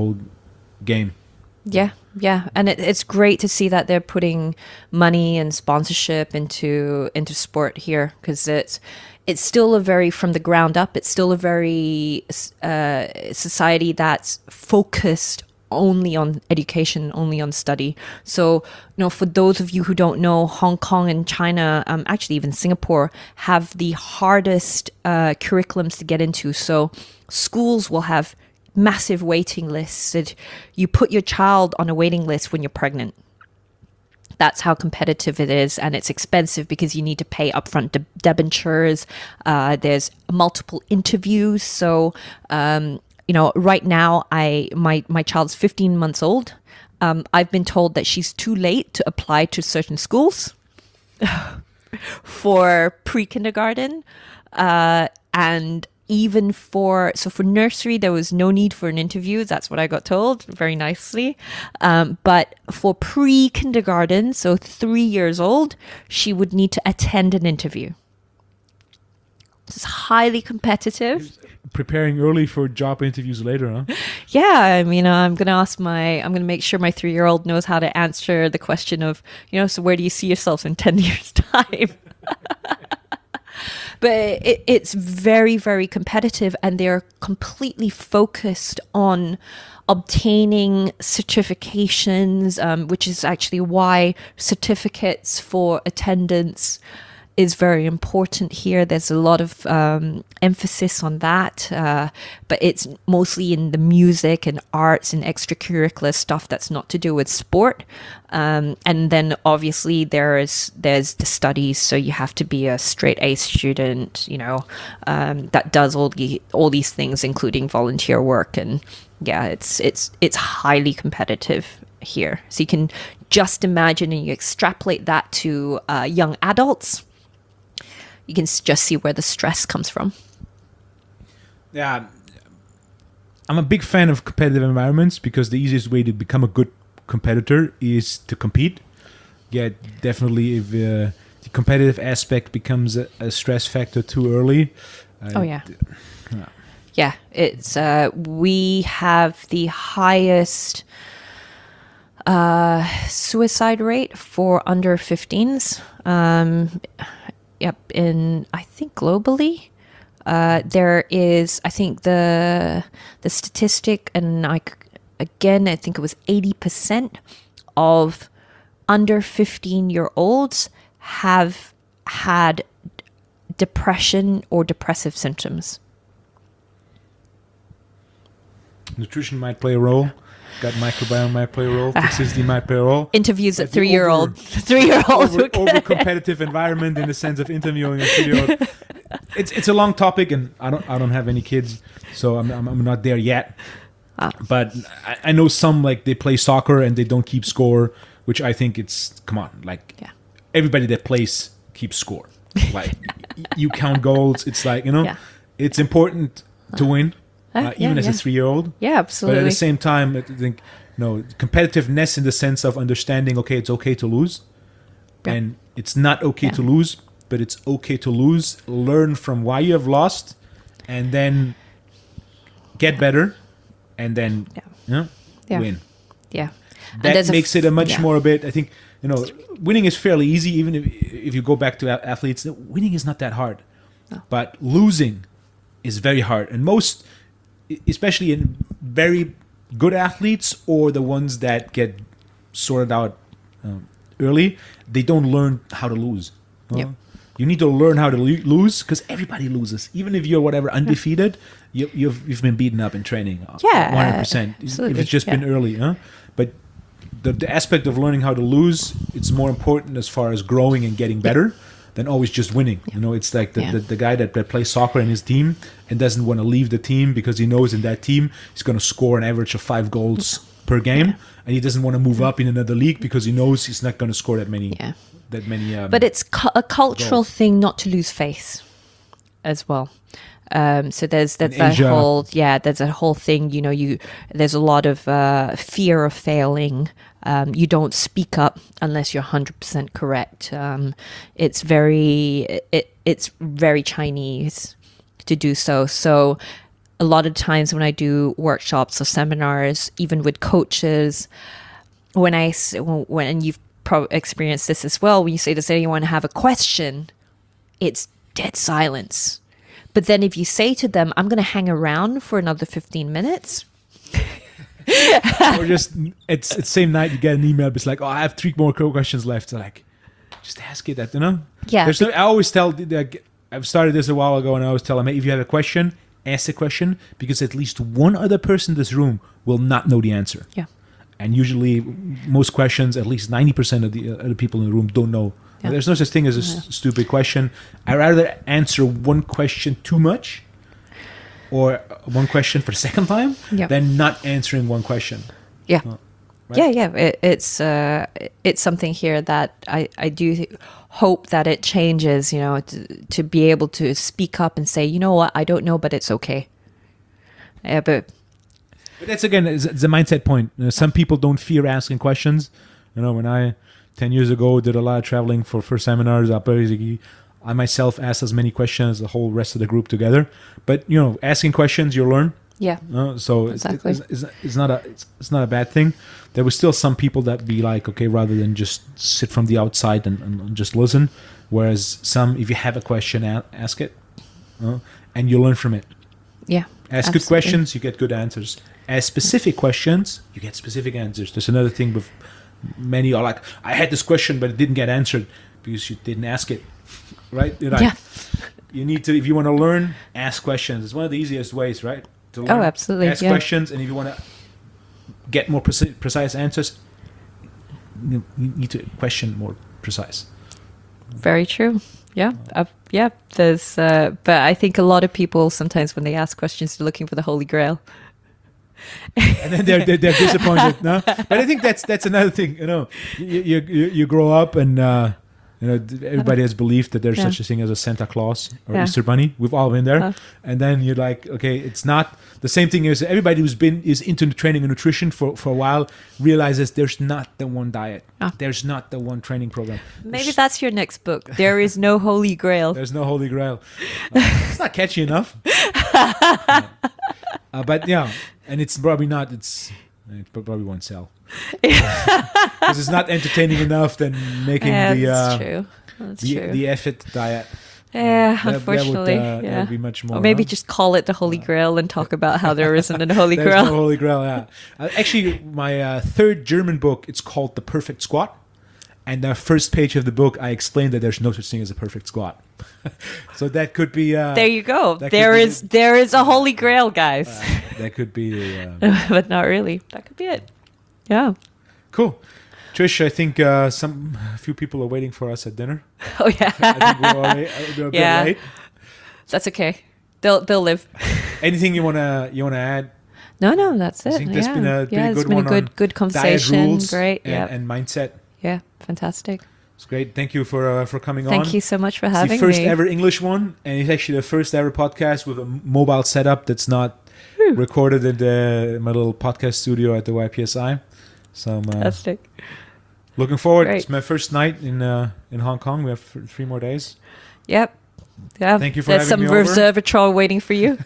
Speaker 1: game.
Speaker 2: Yeah, and it's great to see that they're putting money and sponsorship into sport here, because it's still a very, from the ground up, it's still a very society that's focused only on education, only on study. So, for those of you who don't know, Hong Kong and China, actually even Singapore, have the hardest curriculums to get into. So schools will have massive waiting lists. You put your child on a waiting list when you're pregnant. That's how competitive it is, and it's expensive because you need to pay upfront debentures. There's multiple interviews. So, right now, my child's 15 months old. I've been told that she's too late to apply to certain schools for pre-kindergarten, and even for nursery, there was no need for an interview. That's what I got told very nicely. But for pre-kindergarten, so 3 years old, she would need to attend an interview. It's highly competitive.
Speaker 1: Preparing early for job interviews later, huh?
Speaker 2: Yeah, I mean, I'm going to make sure my 3-year-old knows how to answer the question of, so where do you see yourself in 10 years' time? But it's very, very competitive, and they're completely focused on obtaining certifications, which is actually why certificates for attendance is very important here. There's a lot of emphasis on that, but it's mostly in the music and arts and extracurricular stuff that's not to do with sport. And then obviously there's the studies, so you have to be a straight A student, that does all these things, including volunteer work. And yeah, it's highly competitive here. So you can just imagine, and you extrapolate that to young adults. You can just see where the stress comes from.
Speaker 1: Yeah, I'm a big fan of competitive environments because the easiest way to become a good competitor is to compete. Yeah, definitely if the competitive aspect becomes a stress factor too early.
Speaker 2: Yeah, it's we have the highest suicide rate for under 15s. Yep, in I think globally. There is, I think the statistic, and again, I think it was 80% of under 15-year-olds have had depression or depressive symptoms.
Speaker 1: Nutrition might play a role. Gut microbiome might play a role. Toxicity might play a role.
Speaker 2: Interviews at
Speaker 1: But the
Speaker 2: three-year-olds.
Speaker 1: Over competitive environment in the sense of interviewing a 3-year-old. It's a long topic, and I don't have any kids, so I'm not there yet. But I know some, like, they play soccer and they don't keep score, which I think it's, come on, like, everybody that plays keeps score. Like, you count goals. It's like, it's important to win, even as a 3-year-old.
Speaker 2: Yeah, absolutely.
Speaker 1: But at the same time, I think, competitiveness in the sense of understanding, okay, it's okay to lose.
Speaker 2: Yeah.
Speaker 1: And it's not okay to lose, but it's okay to lose. Learn from why you have lost, and then get better, and then win.
Speaker 2: Yeah.
Speaker 1: That makes it a much more a bit, I think, winning is fairly easy, even if you go back to athletes. Winning is not that hard. No. But losing is very hard. And most, especially in very good athletes or the ones that get sorted out early, they don't learn how to lose.
Speaker 2: Yep.
Speaker 1: You need to learn how to lose, because everybody loses. Even if you're undefeated, you've been beaten up in training. 100%. If it's just been early. But the aspect of learning how to lose, it's more important as far as growing and getting better than always just winning. It's like the guy that plays soccer in his team and doesn't want to leave the team because he knows in that team he's going to score an average of 5 goals per game, and he doesn't want to move up in another league because he knows he's not going to score that many. But it's
Speaker 2: a cultural thing not to lose faith as well. So there's that whole there's a whole thing. There's a lot of fear of failing. You don't speak up unless you're 100% correct. It's very Chinese to do so. So a lot of times when I do workshops or seminars, even with coaches, when you've probably experienced this as well, when you say, does anyone have a question, it's dead silence. But then if you say to them, I'm going to hang around for another 15 minutes.
Speaker 1: Or just, it's the same night you get an email, it's like, I have 3 more questions left. So like, just ask it,
Speaker 2: Yeah.
Speaker 1: I always tell, I've started this a while ago, and I always tell them, hey, if you have a question, ask the question, because at least one other person in this room will not know the answer.
Speaker 2: Yeah.
Speaker 1: And usually, most questions, at least 90% of the other people in the room don't know. Yeah. There's no such thing as a stupid question. I rather answer one question too much, or one question for the second time, than not answering one question.
Speaker 2: Yeah.
Speaker 1: Right?
Speaker 2: Yeah. It's something here that I do hope that it changes. To be able to speak up and say, you know what, I don't know, but it's okay. Yeah, but
Speaker 1: that's, again, it's a mindset point. Some people don't fear asking questions. When I 10 years ago did a lot of traveling for seminars, I myself asked as many questions as the whole rest of the group together. But asking questions, you learn.
Speaker 2: Yeah.
Speaker 1: So exactly. It's not a bad thing. There was still some people that be like, okay, rather than just sit from the outside and just listen. Whereas some, if you have a question, ask it, and you learn from it.
Speaker 2: Yeah.
Speaker 1: Ask good questions, you get good answers. Ask specific questions, you get specific answers. There's another thing with many are like, I had this question, but it didn't get answered because you didn't ask it. Right? You need to, if you want to learn, ask questions. It's one of the easiest ways, right? To learn.
Speaker 2: Oh, absolutely.
Speaker 1: Ask questions, and if you want to get more precise answers, you need to question more precise.
Speaker 2: Very true. Yeah. There's, but I think a lot of people sometimes when they ask questions, they're looking for the Holy Grail.
Speaker 1: And then they're disappointed. No, but I think that's another thing. You grow up, and Everybody has believed that there's
Speaker 2: Yeah.
Speaker 1: such a thing as a Santa Claus or
Speaker 2: Yeah.
Speaker 1: Easter Bunny. We've all been there. And then you're like, okay, it's not the same thing as everybody is into training and nutrition for a while realizes there's not the one diet. There's not the one training program.
Speaker 2: Maybe that's your next book. There is no holy grail.
Speaker 1: There's no holy grail. It's not catchy enough. But yeah, and it's probably not. It probably won't sell because it's not entertaining enough than making
Speaker 2: That's true. That's
Speaker 1: the
Speaker 2: true.
Speaker 1: the effort diet.
Speaker 2: Yeah,
Speaker 1: That
Speaker 2: unfortunately.
Speaker 1: that would be much more.
Speaker 2: Or maybe just call it the Holy Grail and talk about how there isn't a Holy
Speaker 1: There's
Speaker 2: Grail.
Speaker 1: no holy grail. Yeah, actually, my third German book, it's called The Perfect Squat, and the first page of the book, I explained that there's no such thing as a perfect squat. So that could be.
Speaker 2: There you go.
Speaker 1: that could
Speaker 2: There
Speaker 1: be-
Speaker 2: is a Holy Grail, guys.
Speaker 1: That could be.
Speaker 2: But not really. That could be it. Yeah.
Speaker 1: Cool. Trish, I think a few people are waiting for us at dinner.
Speaker 2: Oh yeah.
Speaker 1: I think we're a bit
Speaker 2: Yeah.
Speaker 1: late.
Speaker 2: That's okay. They'll live.
Speaker 1: Anything you wanna add?
Speaker 2: No, that's it.
Speaker 1: I think that's been a pretty
Speaker 2: it's
Speaker 1: good
Speaker 2: been
Speaker 1: one
Speaker 2: a
Speaker 1: on
Speaker 2: good
Speaker 1: diet
Speaker 2: conversation.
Speaker 1: rules
Speaker 2: Great.
Speaker 1: and,
Speaker 2: Yeah.
Speaker 1: and mindset.
Speaker 2: Yeah. Fantastic.
Speaker 1: It's great. Thank you for coming on.
Speaker 2: Thank you so much for
Speaker 1: It's
Speaker 2: having
Speaker 1: the first
Speaker 2: me.
Speaker 1: ever English one, and it's actually the first ever podcast with a mobile setup that's not recorded in my little podcast studio at the YPSI. So I'm
Speaker 2: Fantastic.
Speaker 1: looking forward.
Speaker 2: Great.
Speaker 1: It's my first night in Hong Kong. We have 3 more days.
Speaker 2: Yep. Yeah.
Speaker 1: Thank you for
Speaker 2: There's
Speaker 1: having
Speaker 2: some
Speaker 1: me over.
Speaker 2: Resveratrol waiting for you.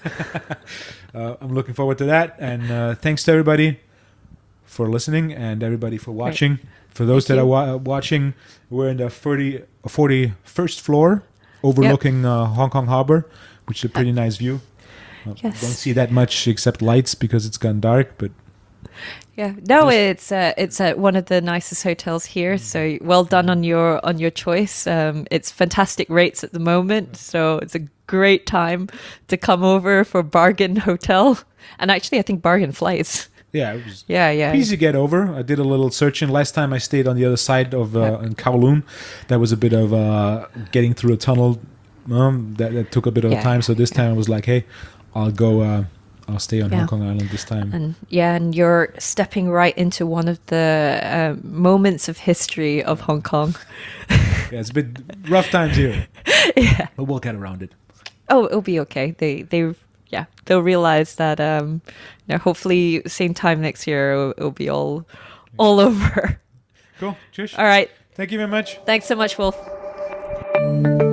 Speaker 1: I'm looking forward to that. And thanks to everybody for listening and everybody for watching. For those
Speaker 2: Thank
Speaker 1: that
Speaker 2: you.
Speaker 1: are watching, we're in the 41st floor overlooking Hong Kong Harbor, which is a pretty nice view.
Speaker 2: Yes.
Speaker 1: Don't see that much except lights because it's gone dark, but
Speaker 2: Yeah, no, it's one of the nicest hotels here. So well done on your choice. It's fantastic rates at the moment, so it's a great time to come over for bargain hotel. And actually, I think bargain flights.
Speaker 1: yeah, it was
Speaker 2: Yeah.
Speaker 1: easy to get over. I did a little searching. Last time I stayed on the other side of in Kowloon. That was a bit of getting through a tunnel. That took a bit of
Speaker 2: Yeah.
Speaker 1: time. So this time I was like, hey, I'll go. I'll stay on
Speaker 2: Yeah.
Speaker 1: Hong Kong Island this time.
Speaker 2: And you're stepping right into one of the moments of history of Hong Kong.
Speaker 1: Yeah, it's a bit rough times here,
Speaker 2: Yeah.
Speaker 1: but we'll get around it.
Speaker 2: Oh, it'll be okay. They'll realize that hopefully same time next year it'll be all over.
Speaker 1: Cool. Cheers.
Speaker 2: All right.
Speaker 1: Thank you very much.
Speaker 2: Thanks so much, Wolf.